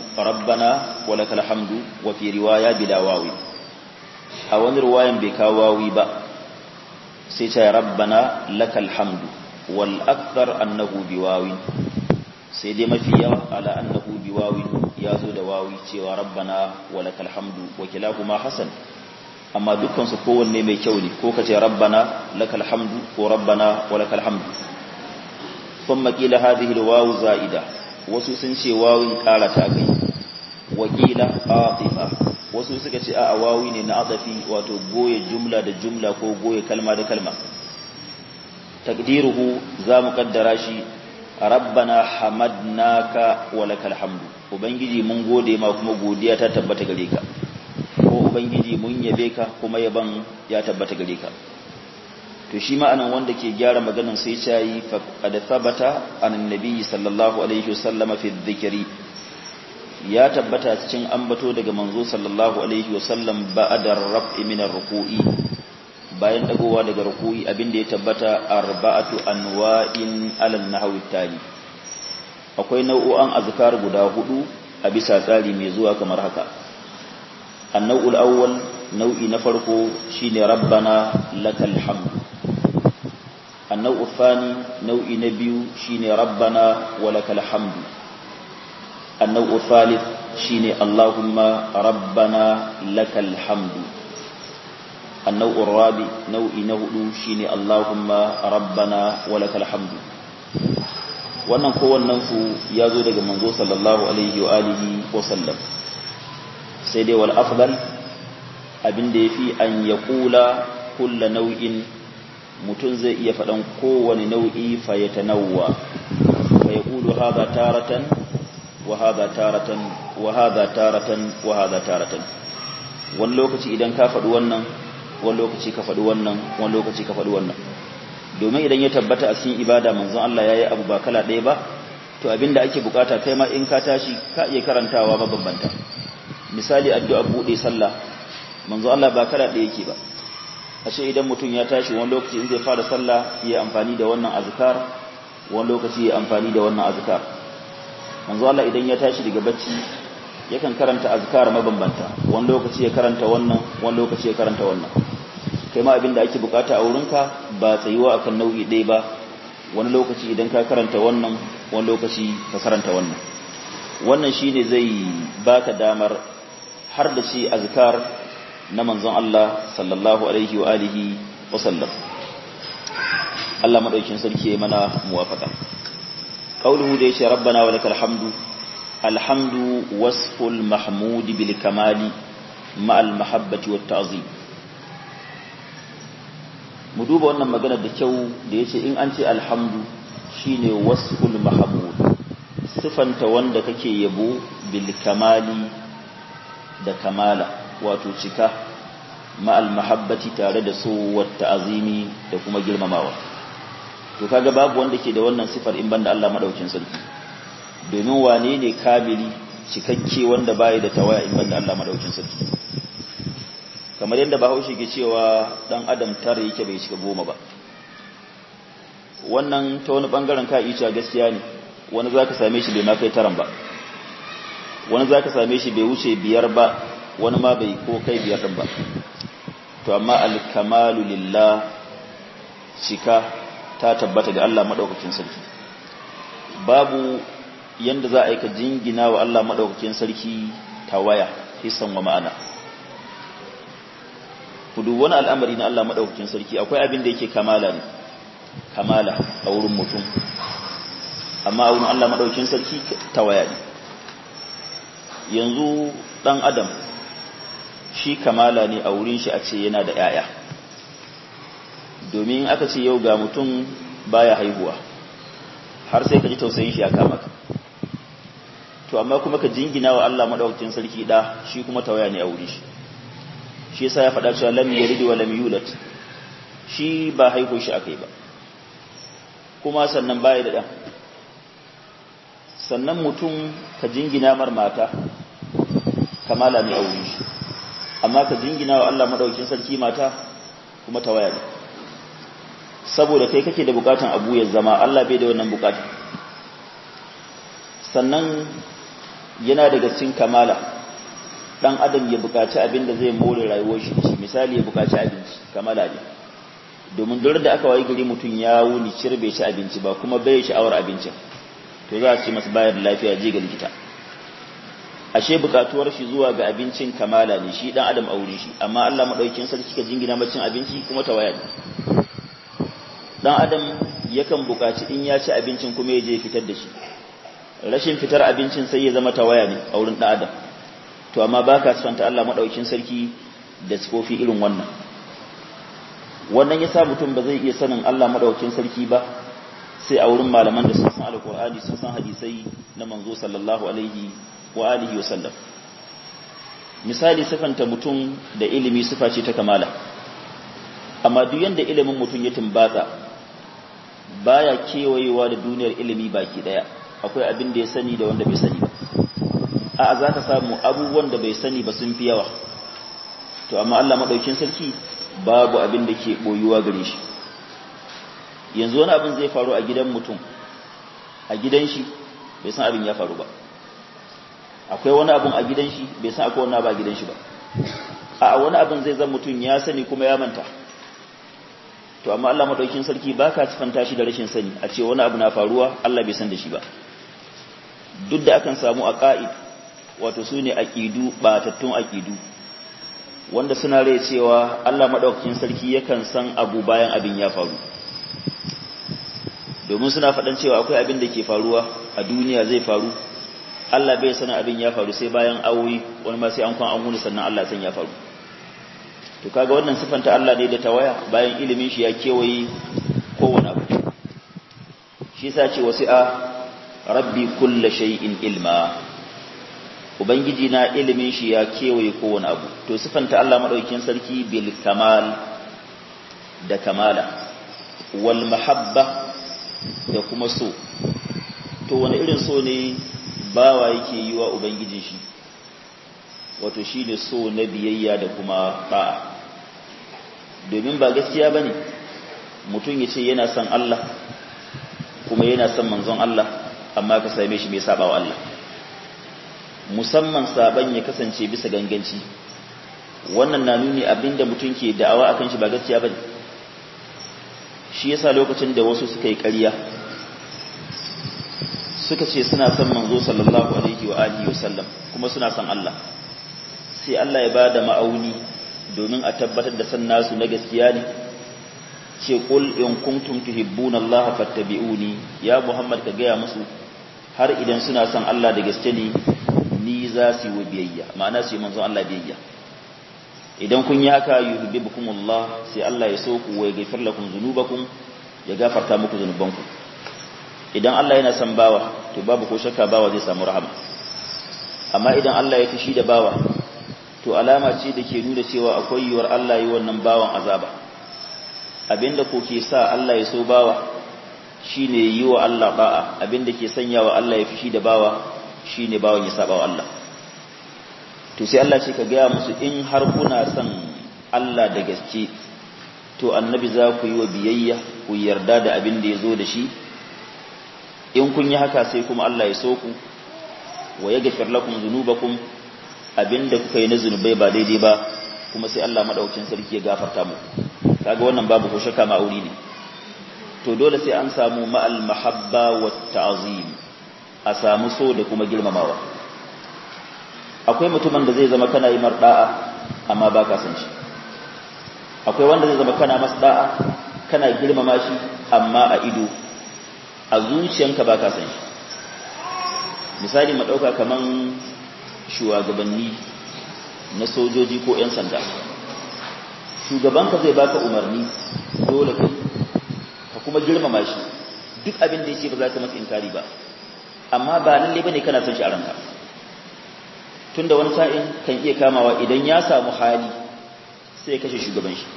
hamdu wa fi riwaya bila wawi a wani riwayan bai kawo wawi ba sai ce rabbana lakal hamdu wal akthar annahu biwawin sai dai mafi yawa ala annahu biwawin yazo da wawi cewa rabbana walakal hamdu wa kilahuma hasan amma dukkan su kowanne mai kyau ne ko kace rabbana lakal hamdu ko rabbana walakal hamdu thumma qila hadhihi alwawu zaida wasu sun ce wawin karata kai wakila atifa wasu suka ce a wawi ne na adafi wato goye jumla da jumla ko goye kalma da kalma takdiruhu za mu kaddara shi rabbana hamadnaka wa lakal hamdu ubangiji mun gode ma kuma godiya ta tabbata gare ka ko ubangiji mun yabe ka kuma yaban ya tabbata gare ka to shi ma'anan wanda ke gyara maganar sai yayi faqad thabata annabi sallallahu alaihi wasallama fi dhikri ya tabbata cikin ambato daga manzo sallallahu alaihi wasallam ba'da raf'i min ar-ruku'i bayan dagowa daga ruku'i abinda ya tabbata arba'atu anwa'in alal nahwi tali akwai nau'o'an azkar guda hudu a bisa tsari mai zuwa kamar haka an-naw'ul awwal nau'i na farko shine rabbana lakal hamd an-naw'u thani nau'i na biyu shine rabbana walakal hamd an-naw'u thalith shine allahumma rabbana lakal hamd النوع الرابع نوع نهدو شيني اللهم ربنا ولك الحمد wannan kowannen su ya zo daga manzo sallallahu alaihi wa alihi wa sallam sai dai wal afdal abinda yafi an yaqula kullu nau'in mutun zai iya fadan kowane nau'i fa yatanawwa fa yaqulu hadha taratan wa hadha taratan wa hadha taratan wa hadha taratan wani lokaci idan ka faɗi wannan wani lokaci ka faɗi wannan wani lokaci ka faɗi wannan domin idan ya tabbata a cikin ibada manzon Allah yayi abu ba kala ɗaya ba to abinda ake bukata kai ma in ka tashi ka iya karantawa mabambanta misali addu'a bude sallah manzon Allah ba kala ɗaya yake ba ashe idan mutum ya tashi wani lokaci in zai fara sallah ya amfani da wannan azkar wani lokaci ya amfani da wannan azkar manzon Allah idan ya tashi daga bacci yakan karanta azkar mabambanta wani lokaci ya karanta wannan wani lokaci ya karanta wannan kai ma abinda ake bukata a wurinka ba tsayuwa akan nau'i ɗaya ba wani lokaci idan ka karanta wannan wani lokaci ka karanta wannan wannan shine zai baka damar har da shi azkar na manzon Allah sallallahu alaihi wa alihi wa sallam Allah madaukin sarki ya mana muwafaka qauluhu da yace rabbana wa lakal hamdu alhamdu wasful mahmud bil kamali ma'al mahabbati wat ta'zim mu duba wannan magana da kyau da yace in an ce alhamdu shine wasful mahmud, sifanta wanda kake yabo bil kamali da kamala, wato cika ma'al mahabbati tare da so wa ta'azimi da kuma girmamawa. To kaga babu wanda ke da wannan sifar in banda Allah madaukakin sarki, domin wane ne kamili cikakke wanda bai da tawaya in banda Allah madaukakin sarki. Kamar yadda Bahaushe ke cewa dan adam tare yake bai cika 10 ba, wannan ta wani bangaren ka iya gaskiya ne, wani zaka same shi bai ma kai 9 ba, wani zaka same shi bai wuce 5 ba, wani ma bai ko kai 5 din ba. To amma al-kamalu lillah, cika ta tabbata ga Allah madaukakin sarki. Babu yanda za a yi ka jingina wa Allah madaukakin sarki tawaya hisan wa ma'ana. Kudu wani al'amari na Allah madaukakin sarki akwai abin da yake kamala ne, kamala a wurin mutum, amma a wurin Allah madaukakin sarki tawaya ne. Yanzu dan adam shi kamala ne a wurin shi a ce yana da 'ya'ya, domin aka ce yau ga mutum baya haihuwa har sai ka ji tausayin shi ya kama ka. To amma kuma ka jingina wa Allah madaukakin sarki da, shi kuma tawaya ne a wurin shi. Shi yasa ya faɗa cewa lam yalid wa lam yulad, shi ba haihu shi akai ba, kuma sannan baya da ɗan. Sannan mutum ka jingina mar mata, kamala ne a wurin shi, amma ka jingina wa Allah madaukakin sarki mata kuma tawaya ne, saboda kai kake da bukatan abu ya zama, Allah bai da wannan bukata. Sannan yana daga cikin kamala dan adam ya bukaci abin da zai more rayuwar shi, misali ya bukaci abinci, kamala ne. Domin duk da aka wayi gari mutum ya wuni cirbe shi abinci ba, kuma bai sha'awar abincin, to za a ce masa bayar da lafiya, je ga likita. Ashe bukatuwar shi zuwa ga abincin kamala ne, shi dan adam aure shi, amma Allah madaukakin sarki ka jingina macin abinci kuma tawaya ne. Dan adam yakan bukaci in ya ci abincin kuma ya je fitar da shi, rashin fitar abincin sai ya zama tawaya ne a wurin dan adam. To amma baka sifanta Allah madaukakin sarki da sifofi irin wannan. Wannan yasa mutum ba zai iya sanin Allah madaukakin sarki ba sai a wurin malaman da sun san alqur'ani, sun san hadisai na manzo sallallahu alaihi wa alihi wa sallam. Misali, sifanta mutum da ilimi sifa ce ta kamala, amma duk yanda ilimin mutum ya tumbatsa baya kewayewa da duniyar ilimi baki daya. Akwai abin da ya sani da wanda bai sani ba. A'a, za ka samu abubuwan da bai sani ba sun fi yawa. To amma Allah madaukakin sarki babu abin da ke boyuwa gare shi. Yanzu wani abin zai faru a gidan mutum, a gidan shi bai san abin ya faru ba. Akwai wani abin a gidan shi bai san akwai wani abu a gidan shi ba. A'a, wani abin zai zama mutum ya sani kuma ya manta. To amma Allah madaukakin sarki baka sifanta shi da rashin sani, a ce wani abu na faruwa Allah bai san da shi ba. Duk da akan samu aqaid, wato sune aqidu, batattun aqidu, wanda suna rai cewa Allah madaukakin sarki yakan san abu bayan abin ya faru. Domin suna faɗan cewa akwai abin da ke faruwa a duniya zai faru, Allah bai sanin abin ya faru sai bayan awoyi, wani ma sai an kwan an wuni sannan Allah san ya faru. To kaga wannan sifanta Allah ne da tawaya bayan ilimin shi ya kewaye kowane abu. Shi yasa ce wasi'a rabbi kulla shay'in ilma, ubangiji na ilimin shi ya kewaye kowane abu. To sifanta Allah madaukakin sarki bil kamal da kamala, wal mahabba da kuma so. To wani irin so ne bawa yake yi wa ubangijin shi? Wato shi ne so na biyayya da kuma ta'a. Domin ba gaskiya ba ne mutum ya ce yana son Allah kuma yana son manzon Allah, amma ka same shi mai saba wa Allah, musamman saban ya kasance bisa ganganci. Wannan na nuni abinda mutum ke da'awa akan shi ba gaskiya ba ne. Shi yasa lokacin da wasu suka yi ƙarya suka ce suna son manzo sallallahu alaihi wa alihi wa sallam kuma suna son Allah, sai Allah ya bada ma'auni domin a tabbatar da san nasu na gaskiya ne. Ce qul in kuntum tuhibbuna Allah fattabi'uni, ya Muhammad ka gaya musu har idan suna son Allah da gaske ne ni za su yi biyayya, ma'ana su yi manzon Allah biyayya. Idan kun yi haka yuhibbukumullah, sai Allah ya so ku wa yaghfir lakum dhunubakum, ya gafarta muku zunubanku. idan Allah yana son bawa to babu ko shakka bawa zai samu rahama, amma idan Allah ya fushi da bawa to alama ce da ke nuna cewa akwai yiwuwar Allah yi wannan bawan azaba. Abinda ko ke sa Allah ya so bawa shine yi wa Allah ba'a, abinda ke sanyawa Allah ya fushi da bawa shine bawan ya saba wa Allah. To sai Allah ce ka gaya musu in har kuna son Allah da gaske to annabi za ku yi wa biyayya, ku yarda da abin da ya zo da shi. In kun yi haka sai kuma Allah ya so ku wa yaghfir lakum dhunubakum, abinda kuka yi na zunubai ba daidai ba kuma sai Allah madaukakin sarki ya gafarta mu. Kaga wannan babu ko shakka ma'auri ne. To dole sai an samu ma'al mahabba wa ta'zim, a samu so da kuma girmamawa. Akwai mutumin da zai zama kana yi marda'a amma baka san shi, akwai wanda zai zama kana masa da'a kana girmama shi amma a ido a zuciyanka baka san shi. Misali mu dauka kaman shugabanni na sojoji ko 'yan sanda, shugabanka zai baka umarni dole kai ka kuma girmama shi, duk abin da yake ba za ka masa inkari ba, amma ba lalle bane kana son shi a ranka. Tunda wani sa'in kan iya kamawa idan ya samu hali sai ya kashe shugaban shi.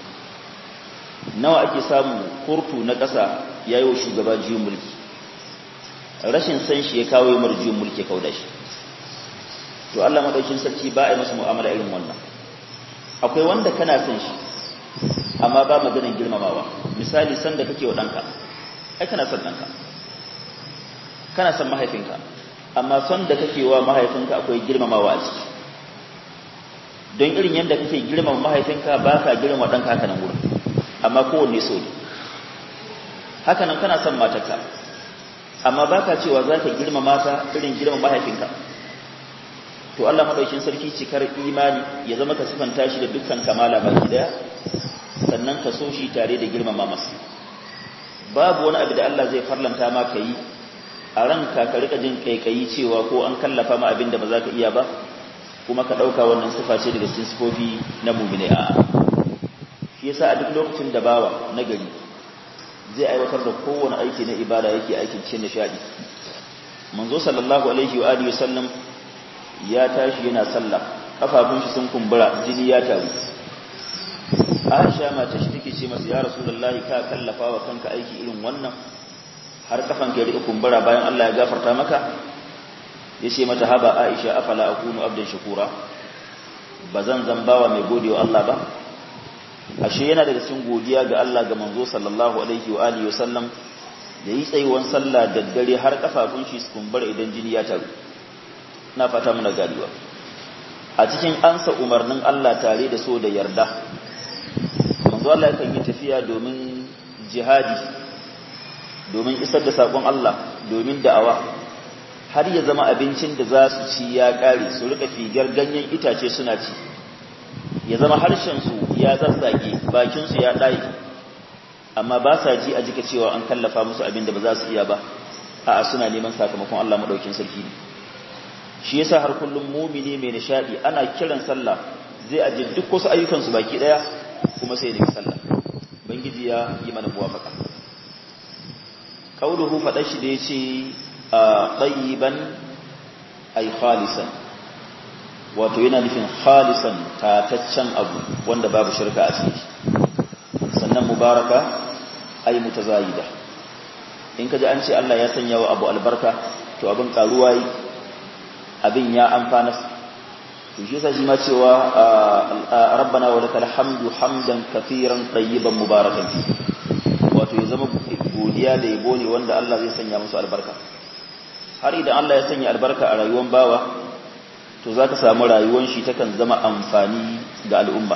Nawa ake samu kurtu na ƙasa yayi wa shugaba juyin mulki, rashin san shi ya kawo yamar juyin mulki ya kauda shi. To Allah madaukin sarki ba a yi masa mu'amala irin wannan. Akwai wanda kana san shi amma ba maganin girmamawa. Misali san da kake wa ɗanka, ai kana son ɗanka, kana son mahaifinka, amma son da kake wa mahaifinka akwai girmamawa a ciki. Don irin yadda kake girmama mahaifinka ba ka girmama ɗanka haka nan wurin, amma kowanne so ne. Haka nan kana son matarka, amma ba ka cewa za ka girmama ta irin girmama mahaifinka. To Allah maɗaukin sarki cikar imani ya zama ka sifanta shi da dukkan kamala baki daya, sannan ka so shi tare da girmama masa. Babu wani abu da Allah zai farlanta ma ka yi a ranka ka rika jin kaikayi cewa ko an kallafa ma abin da ba za ka iya ba, kuma ka ɗauka wannan sifa ce daga cikin sifofi na mu'mini. A'a, shi yasa a duk lokacin da bawa na gari zai aiwatar da kowane aiki na ibada yake aikin cikin nishadi. Manzo sallallahu alaihi wa alihi wasallam ya tashi yana sallah, kafafun shi sun kumbura, jini ya taru. Aisha mata shi take ce masa, ya Rasulullahi ka kallafa wa kanka aiki irin wannan har kafan ka ya kumbura bayan Allah ya gafarta maka? Yace mata, haba Aisha, afala akunu abdan shakura, bazan zambawa mai godewa Allah ba? Ashe yana daga cikin godiya ga Allah ga manzo sallallahu alaihi wa alihi wasallam da yi tsayuwan sallah da dare har kafafun shi su kumbura idan jini ya taru. Na fata muna gadiwa. A cikin ansa umarnin Allah tare da so da yarda, manzo Allah yakan yi tafiya domin jihadi, domin isar da sakon Allah, domin da'awa, har ya zama abincin da za su ci ya kare, su rika figar ganyen itace suna ci, ya zama harshen su ya zazzage, bakin su ya dai, amma ba sa ji a jika cewa an kallafa musu abin da ba za su iya ba. A'a, suna neman sakamakon Allah madaukin sarki ne. Shi yasa har kullum mumini mai nishadi ana kiran sallah zai aje duk wasu ayyukan su baki daya kuma sai da sallah. Bangiji ya yi mana muwafaqa. Qauluhu fadashi da yace tayyiban ay khalisan, wato yana nufin khalisan tataccen abu wanda babu shirka a ciki. Sannan mubaraka ay mutazayida. In kaji an ce Allah ya sanya wa abu albarka to abin karuwa yi, abin ya amfana. To shi yasa shi ma cewa rabbana wa lakal hamdu hamdan kathiran tayyiban mubarakan fi, wato ya zama godiya da yabo ne wanda Allah zai sanya musu albarka. Har idan Allah ya sanya albarka a rayuwar bawa to zaka samu rayuwar shi takan zama amfani ga al'umma.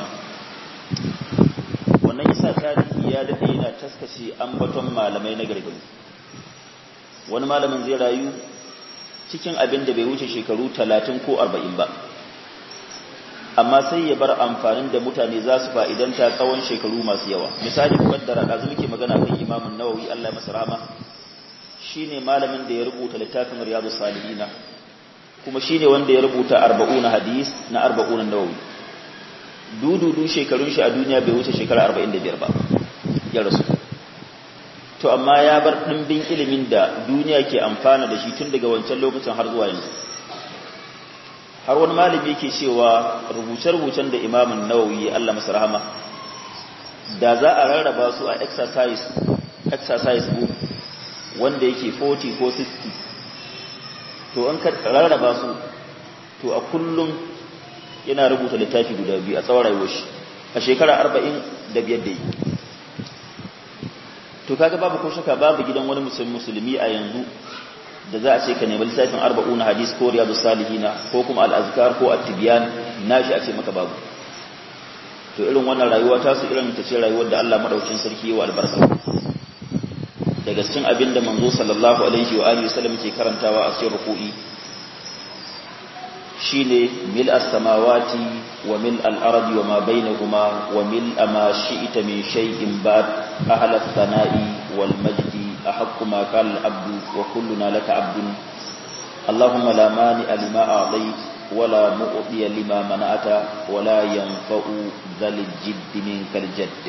Wannan yasa tarihi ya dade yana taskace ambaton malamai na gargaru. Wani malamin zai rayu cikin abin da bai wuce shekaru 30 ko 40 ba, amma sai ya bar amfanin da mutane za su fa'idanta tsawon shekaru masu yawa. Misali, kaddara ɗazu muke magana kan Imamun Nawawi, Allah masa rahama, shine malamin da ya rubuta littafin Riyadus Salihina, kuma shine wanda ya rubuta 40 hadis na 40 Nawawi. Dududu shekarun shi a duniya bai wuce shekara 45 ba ya rasu. to amma ya bar ɗimbin ilimin da duniya ke amfana da shi tun daga wancan lokacin har zuwa yanzu. Har wani malami yake cewa rubuce-rubucen da Imamun Nawawi Allah masa rahama da za a rarraba su a exercise book wanda yake 40 ko 60, to an ka rarraba su to a kullum yana rubuta littafi guda biyu a tsawon rayuwar shi a shekara 45 da yi. To kaga babu ko shaka babu gidan wani musulmi a yanzu da za a ce ka nemi littafin 40 hadis ko riyadus salihina ko kuma al-azkar ko at-tibyan nashi a ce maka babu. To irin wannan rayuwa ta su irin ta ce rayuwar da Allah madaukakin sarki wa albarka. Daga cikin abin da manzo sallallahu alaihi wa alihi wasallam ke karantawa a cikin ruku'i shine mil as-samawati wa mil al-ardi wa ma bainahuma wa mil ma shi'ta min shay'in ba'd ahla ath-thana'i wal majdi ahaqqu ma qala al-'abdu wa kulluna laka 'abdun allahumma la mani'a lima a'tayt wa la mu'tiya lima mana'ata wa la yanfa'u dhal jidd minkal jadd.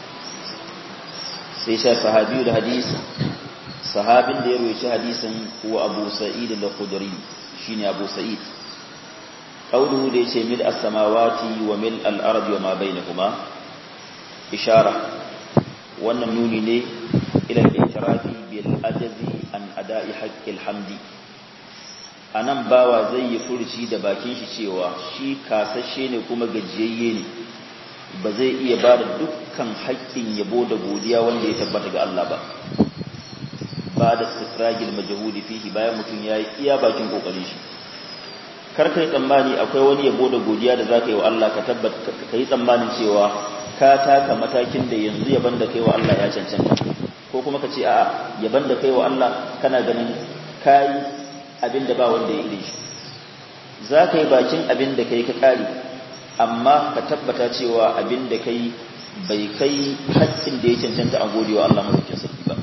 Sai sahabi da hadisi, sahabin da ya rawaita hadisin huwa Abu Sa'id al-Khudri, shine Abu Sa'id. Qawluhu da yace mil as-samawati wa mil al-ardi wa ma bainahuma ishara, wannan nuni ne ila al-i'tirafi bil ajzi an ada'i haqqil hamdi. Anan bawa zai yi furuci da bakin shi cewa shi kasashe ne kuma gajiyayye ne, ba zai iya ba da dukkan haƙƙin yabo da godiya wanda ya tabbata ga Allah ba da istifragil majhudi fihi, bayan mutum ya yi iya bakin kokarin shi. Kar kai tsammani akwai wani yabo da godiya da zaka yi wa Allah ka tabbata kai tsammanin cewa ka taka matakin da yanzu yaban da kai wa Allah ya cancanta, ko kuma ka ce a'a yaban da kai wa Allah kana ganin kai abin da ba wanda ya yi shi. Zaka yi bakin abin da kai ka kare, amma ka tabbata cewa abin da kai bai kai haƙƙin da ya cancanta a gode wa Allah madaukakin sarki ba.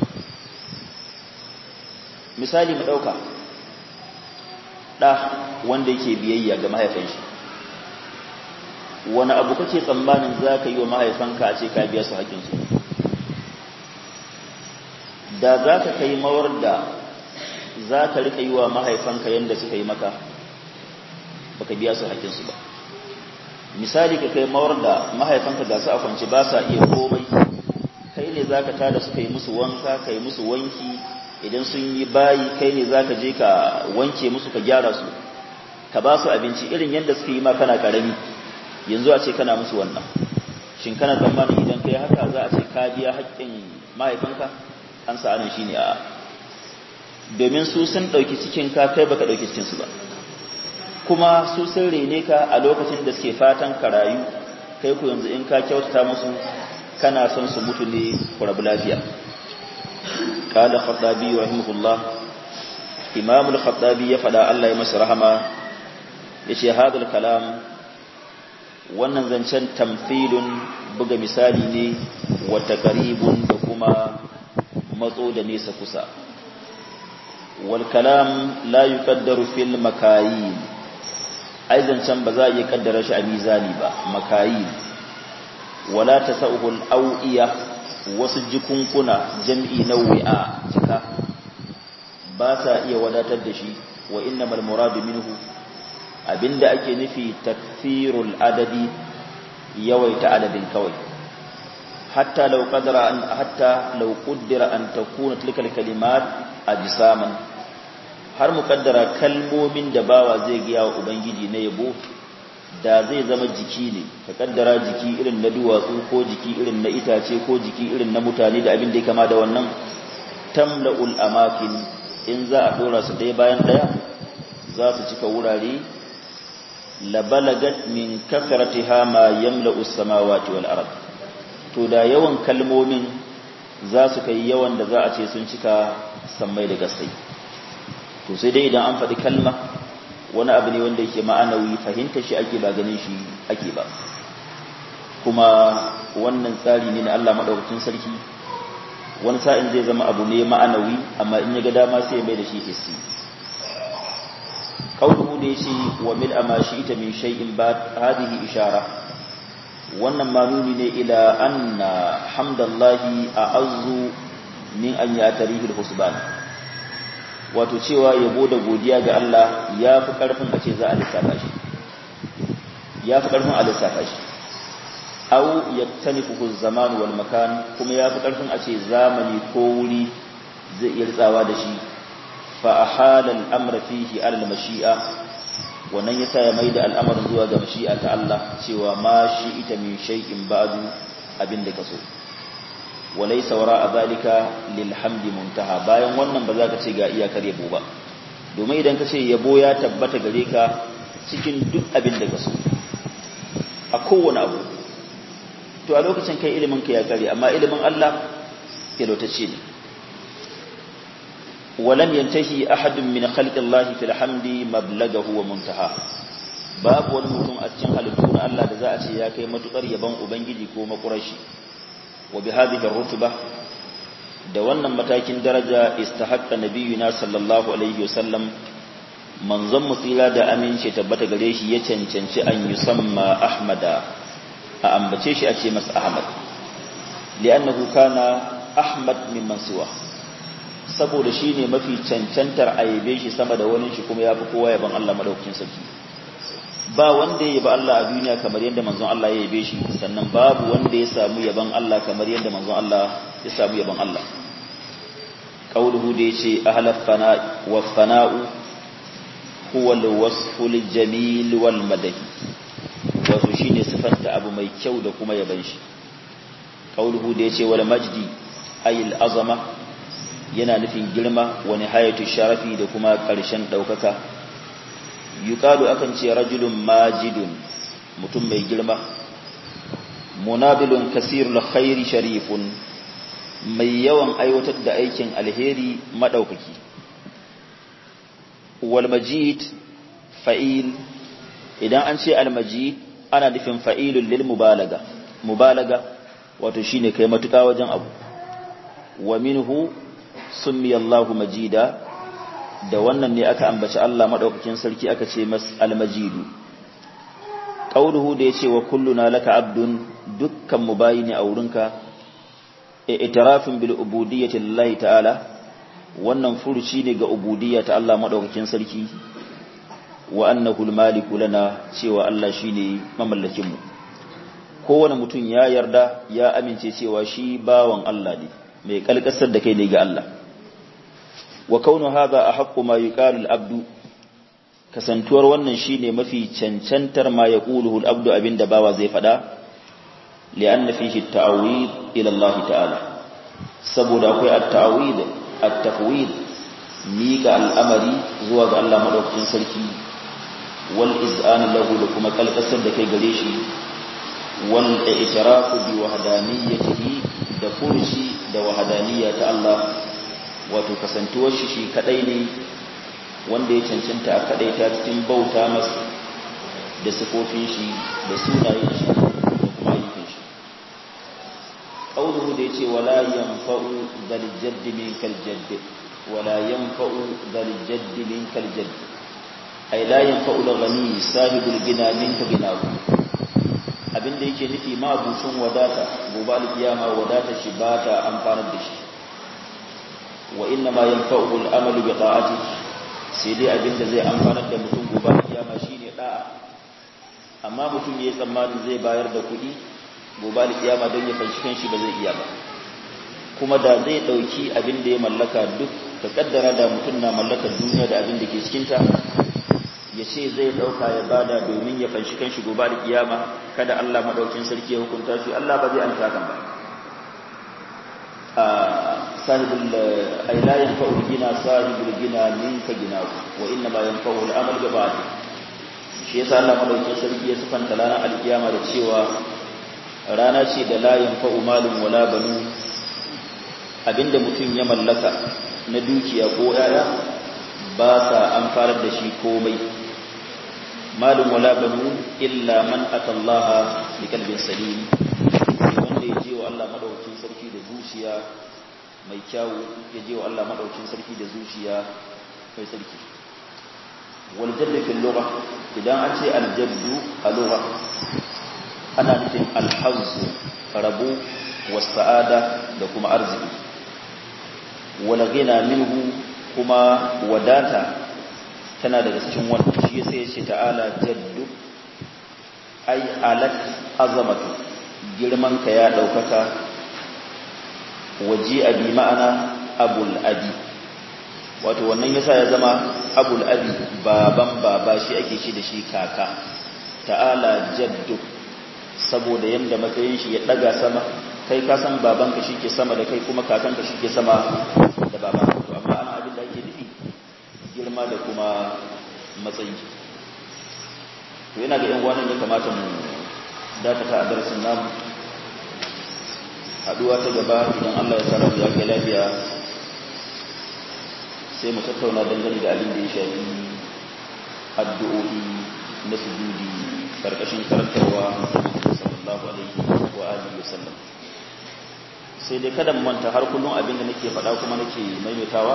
Misali mu ɗauka ɗa wanda yake biyayya ga mahaifin shi, wani abu kake tsammanin za ka yi wa mahaifanka a ce ka biya su haƙƙinsu? Da za ka kai mawar da za ka riƙa yi wa mahaifanka yadda suka yi maka, ba ka biya su haƙƙinsu ba. Misali ka kai mawar da mahaifanka ga su a kwanci ba sa iya komai, kai ne za ka tada su ka yi musu wanka, ka yi musu wanki, idan sun yi bayi kai ne za ka je ka wanke musu ka gyara su, ka ba su abinci irin yadda suka yi ma kana karami, yanzu a ce kana musu wannan. Shin kana tsammanin idan kai haka za a ce ka biya haƙƙin mahaifanka? An sa anan shine a'a, domin su sun ɗauki cikinka kai baka ɗauki cikinsu ba, kuma su sun rene ka a lokacin da suke fatan ka rayu, kai ku yanzu in ka kyautata musu kana son su mutu ne ku rabu lafiya. قال الخطابي رحمه الله إمام الخطابي يفدى الله يمس رحمه يشي هذا الكلام wannan zancen tamthilun buga misali ne wa taqribun da kuma matso da nesa kusa. Wal kalam la yuqaddaru fil makayin, ai zancen ba za a iya kaddara shi a mizani ba. Makayin wala tasawul awiya, wasu jikunkuna jam'i na wi'a jika ba sa iya wadatar da shi. Wa innamal muradu minhu, abinda ake nufi takfirul adadi, yawaita adadin kawai. hatta law qaddara an takuna tilkal kalimat ajsaman, har mukaddara kalmomin da bawa zai ga wa ubangiji na yabo da zai zama jiki ne, ka kaddara jiki irin na duwatsu ko jiki irin na itace ko jiki irin na mutane da abin da ya kama da wannan, tamla'ul amakin, in za a dora su ɗaya bayan ɗaya za su cika wurare. Labalagat min kasratiha ma yamla'u samawati wal ard, to da yawan kalmomin za su kai yawan da za a ce sun cika sammai da gasai. To sai dai idan an faɗi kalma wani abu ne wanda yake ma'anawi, fahimta shi ake ba ganin shi ake ba, kuma wannan tsari ne na Allah madaukakin sarki. Wani sa'in zai zama abu ne ma'anawi, amma in ya ga dama sai ya mai da shi hissi. Qawluhu da yace wa mil ama shi'ta min shay'in ba, hadhihi ishara, wannan manuni ne ila anna hamdallahi a'azzu min an ya'tarihi al-husban wato cewa yabo da godiya ga Allah yafi karfin a ce za a lissafa shi yafi karfin a lissafa shi aw yaktanifu az-zaman wal makan kuma yafi karfin a ce zamani ko wuri zai iya tsawa da shi fa ahala al-amra fihi ala al-mashi'a wannan yasa ya maida al'amarin zuwa ga mashi'a ta Allah cewa ma shi ita min shay'in ba'du abinda kaso walaysa wara'a zalika lil hamdi muntaha bayan wannan ba za ka ce ga iyakar yabo ba domin idan ka ce yabo ya tabbata gare ka cikin duk abinda kaso a kowane abu to a lokacin kai ilimin ka ya kare amma ilimin Allah kilotacce ne ولن ينتهي أحد من خلق الله في الحمد مبلغه ومنتهى باب ونمتم أتشن halittun Allah da za a ce ya kai matukar yaban ubangiji ko makurashi wa bi hadhihi ar-rutba da wannan matakin daraja istahaqqa nabiyuna sallallahu alaihi wasallam manzon musila da amince tabbata gare shi ya cancanci an yusamma ahmada a ambace shi a ce masa ahmad li'annahu kana ahmad mimman siwa saboda shi ne mafi cancantar aibe shi sama da wani shi kuma ya fi kowa yaban Allah madaukakin sarki ba wanda ya yaba Allah a duniya kamar yadda manzon Allah ya yabe shi sannan babu wanda ya samu yaban Allah kamar yadda manzon Allah ya samu yaban Allah qauluhu da yace ahlaf fana wa fana'u huwa al-wasful jamil wal madahi wato shine sifanta abu mai kyau da kuma yaban shi qauluhu da yace wal majdi ayil azama yana nufin girma wani hayatu sharafi da kuma ƙarshen ɗaukaka yuqalu akan ce rajulun majidun mutum mai girma munabilun kasirul khairi sharifun mai yawan aiwatar da aikin alheri madaukaki wal majid fa'il idan an ce al majid ana nufin fa'ilul lil mubalaga wato shine kai matuƙa wajen abu wa minhu summiya Allahu majida da wannan ne aka ambaci Allah madaukakin sarki aka ce mas al-majidu qauluhu da yace wa kulluna laka abdun dukkan mu bayi ne a wurinka i'tirafun bil ubudiyyati lillahi ta'ala wannan furuci ne ga ubudiyya ta Allah madaukakin sarki wa annahu al-maliku lana cewa Allah shine mamallakin mu kowane mutum ya yarda ya amince cewa shi bawan Allah ne mai kalkasar da kai ne ga Allah wa kaunu hadha ahqqu ma yuqalu al-abdu kasantuwar wannan shine mafi cancantar ma yaquluhu al-abdu abinda bawa zai fada li'anna fihi at-ta'wid ila Allah ta'ala saboda akwai at-ta'wid at-tafwid miƙa al'amari zuwa ga Allah madaukakin sarki wal iz'an lahu da kuma kalkasar da kai gare shi wal i'tirafu bi wahdaniyatihi da furushi da wahdaniyya ta Allah wato kasantuwar shi kadai ne wanda ya cancanta a kadai ta cikin bauta masa da sifofin shi da sunayen shi da kuma ayyukan shi qauluhu da yace wala yanfa'u dhal jadd minkal jadd wala yanfa'u dhal jadd minkal jadd ay la yanfa'u al-ghani sahibul gina minka ginahu abinda yake nufi ma busun wadata gobe al-kiyama wadata shi ba ta amfanar da shi wa inna ma yanfa'u al-amalu bi ta'ati sai dai abinda zai amfanar da mutum gobe al-kiyama shine da'a amma mutum yayin tsammanin zai bayar da kuɗi gobe al-kiyama don ya fanshi kanshi ba zai iya ba kuma da zai dauki abinda ya mallaka duk ka kaddara da mutum na mallakar duniya da abinda ke cikin ta ya ce zai dauka ya bada domin ya fanshi kanshi gobe al-kiyama kada Allah madaukin sarki ya hukunta shi Allah ba zai anta kan ba sahibul ay la yanfa'u gina sahibul gina minka gina wa inna ma yanfa'u al-amal bi ba'di shi yasa Allah madaukin sarki ya sifanta ranar al-kiyama da cewa rana ce da la yanfa'u malun wala banu abinda mutum ya mallaka na dukiya ko yaya ba sa amfanar da shi komai malum wala banu illa man atallaha bi qalbin salim wanda ya je wa Allah madaukakin sarki da zuciya mai kyau ya je wa Allah madaukakin sarki da zuciya mai sarki wal jadd fil lugha idan an ce al jaddu a lugha ana nufin al hazz rabu was sa'ada da kuma arziki wala gina minhu kuma wadata tana daga cikin wannan shi sai ya ce ta'ala jaddu ai alat azamatu girman ka ya daukaka waji abi ma'ana abul abi wato wannan yasa ya zama abul abi baban baba shi ake ce da shi kaka ta'ala jaddu saboda yanda matsayin shi ya daga sama kai ka san babanka shi ke sama da kai kuma kakanka shi ke sama da babanka to amma ana abin da ake nufi girma da kuma matsayi to yana ga yan wannan ya kamata mu dakata a darasin namu haduwa ta gaba idan Allah ya tsara ya kai lafiya sai mu tattauna dangane da abin da ya shafi addu'o'i na sujudi karkashin karantarwa sallallahu alaihi wa alihi wasallam sai dai kada mu manta har kullun abin da nake faɗa kuma nake maimaitawa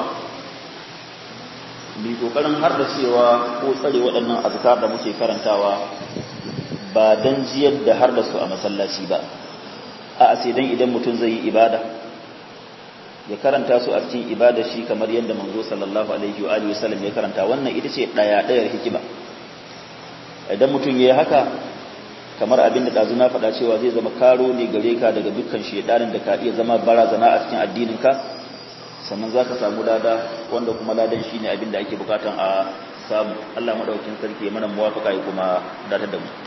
mu kokarin har da cewa ko tsare waɗannan azkar da muke karantawa ba dan jiyar da har da su a masallaci ba a sai dan idan mutum zai yi ibada ya karanta su a cikin ibada shi kamar yadda manzo sallallahu alaihi wa alihi wasallam ya karanta wannan ita ce dayar hikima idan mutum yayi haka kamar abin da dazu na faɗa cewa zai zama karo ne gare ka daga dukkan shedanin da ka iya zama barazana a cikin addinin ka sannan zaka samu lada wanda kuma ladan shine abin da ake bukatan a samu Allah madaukakin sarki ya mana muwafaqa ya kuma datar da mu